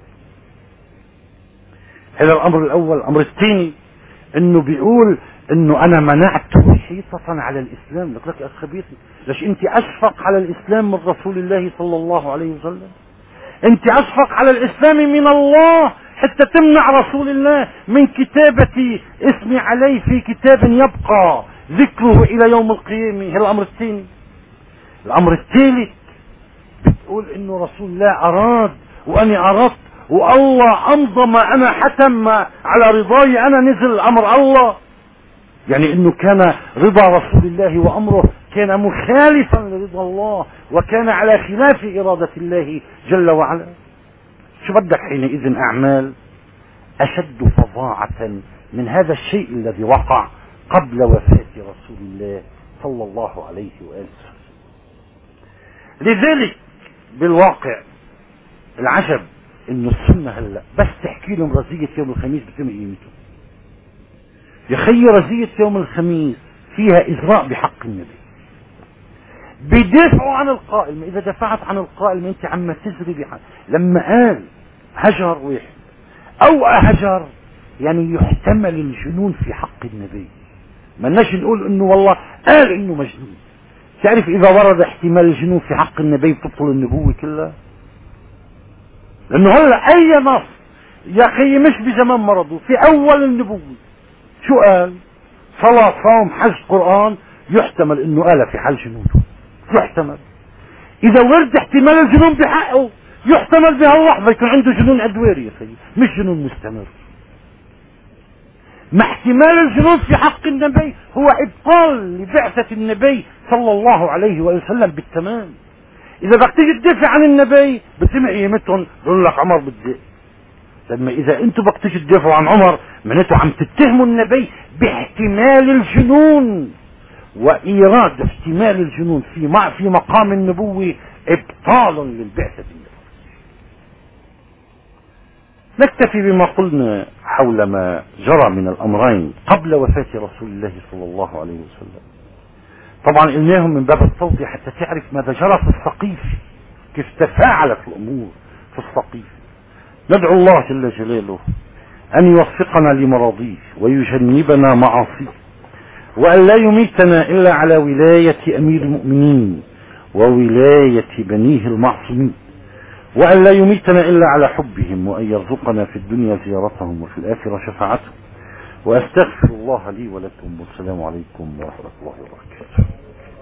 هذا الأمر الأول. الأمر الثاني أنه بيقول أنه أنا منعته حيطة على الإسلام. لك يا خبيثي، ليش أنت أشفق على الإسلام من رسول الله صلى الله عليه وسلم؟ أنت أشفق على الإسلام من الله حتى تمنع رسول الله من كتابة اسمي عليه في كتاب يبقى ذكره إلى يوم القيامة. هذا الأمر الثاني. الأمر الثالث بتقول إنه رسول الله أراد وأني أردت والله أمضى ما أنا حتم على رضاي أنا، نزل أمر الله. يعني إنه كان رضا رسول الله وأمره كان مخالفا لرضا الله، وكان على خلاف إرادة الله جل وعلا. شو بدك حينئذ أعمال أشد فظاعة من هذا الشيء الذي وقع قبل وفاة رسول الله صلى الله عليه وآله. لذلك بالواقع العجب إنه السنة هلا بس تحكي لهم رزية يوم الخميس بتم قيمته. يا خي رزية يوم الخميس فيها إزراء بحق النبي. بيدافعوا عن القائل، ما إذا دفعت عن القائل ما أنت عم تزري بحق. لما قال هجر واحد أو هجر يعني يحتمل الجنون في حق النبي، ما لناش نقول إنه والله قال إنه مجنون. تعرف إذا ورد احتمال الجنون في حق النبي بتبطل النبوة كلها. لأنه هلا أي نص يا أخي مش بزمان مرضه في أول النبوة شو قال؟ صلاة صوم حج قرآن، يحتمل إنه قال في حال جنونه. يحتمل إذا ورد احتمال الجنون بحقه، يحتمل بهاللحظة يكون عنده جنون أدواري يا سيدي، مش جنون مستمر. مع احتمال الجنون في حق النبي هو إبطال لبعثة النبي صلى الله عليه وسلم بالتمام. إذا بدك تيجي تدافع عن النبي بتم قيمتهم بيقول لك عمر بدي. لما إذا أنتم بدك تيجي تدافعوا عن عمر معناته عم تتهموا النبي باحتمال الجنون، وإيراد احتمال الجنون في مقام النبوة إبطالا للبعثة النبوية. نكتفي بما قلنا حول ما جرى من الأمرين قبل وفاة رسول الله صلى الله عليه وسلم. طبعا قلناهم من باب التوضيح حتى تعرف ماذا جرى في السقيف، كيف تفاعلت الأمور في السقيف. ندعو الله جل جلاله أن يوفقنا لمراضيه ويجنبنا معاصيه، وأن لا يميتنا إلا على ولاية أمير المؤمنين وولاية بنيه المعصومين، وأن لا يميتنا إلا على حبهم، وأن يرزقنا في الدنيا زيارتهم وفي الآخرة شفاعتهم. وأستغفر الله لي ولكم، والسلام عليكم ورحمة الله وبركاته.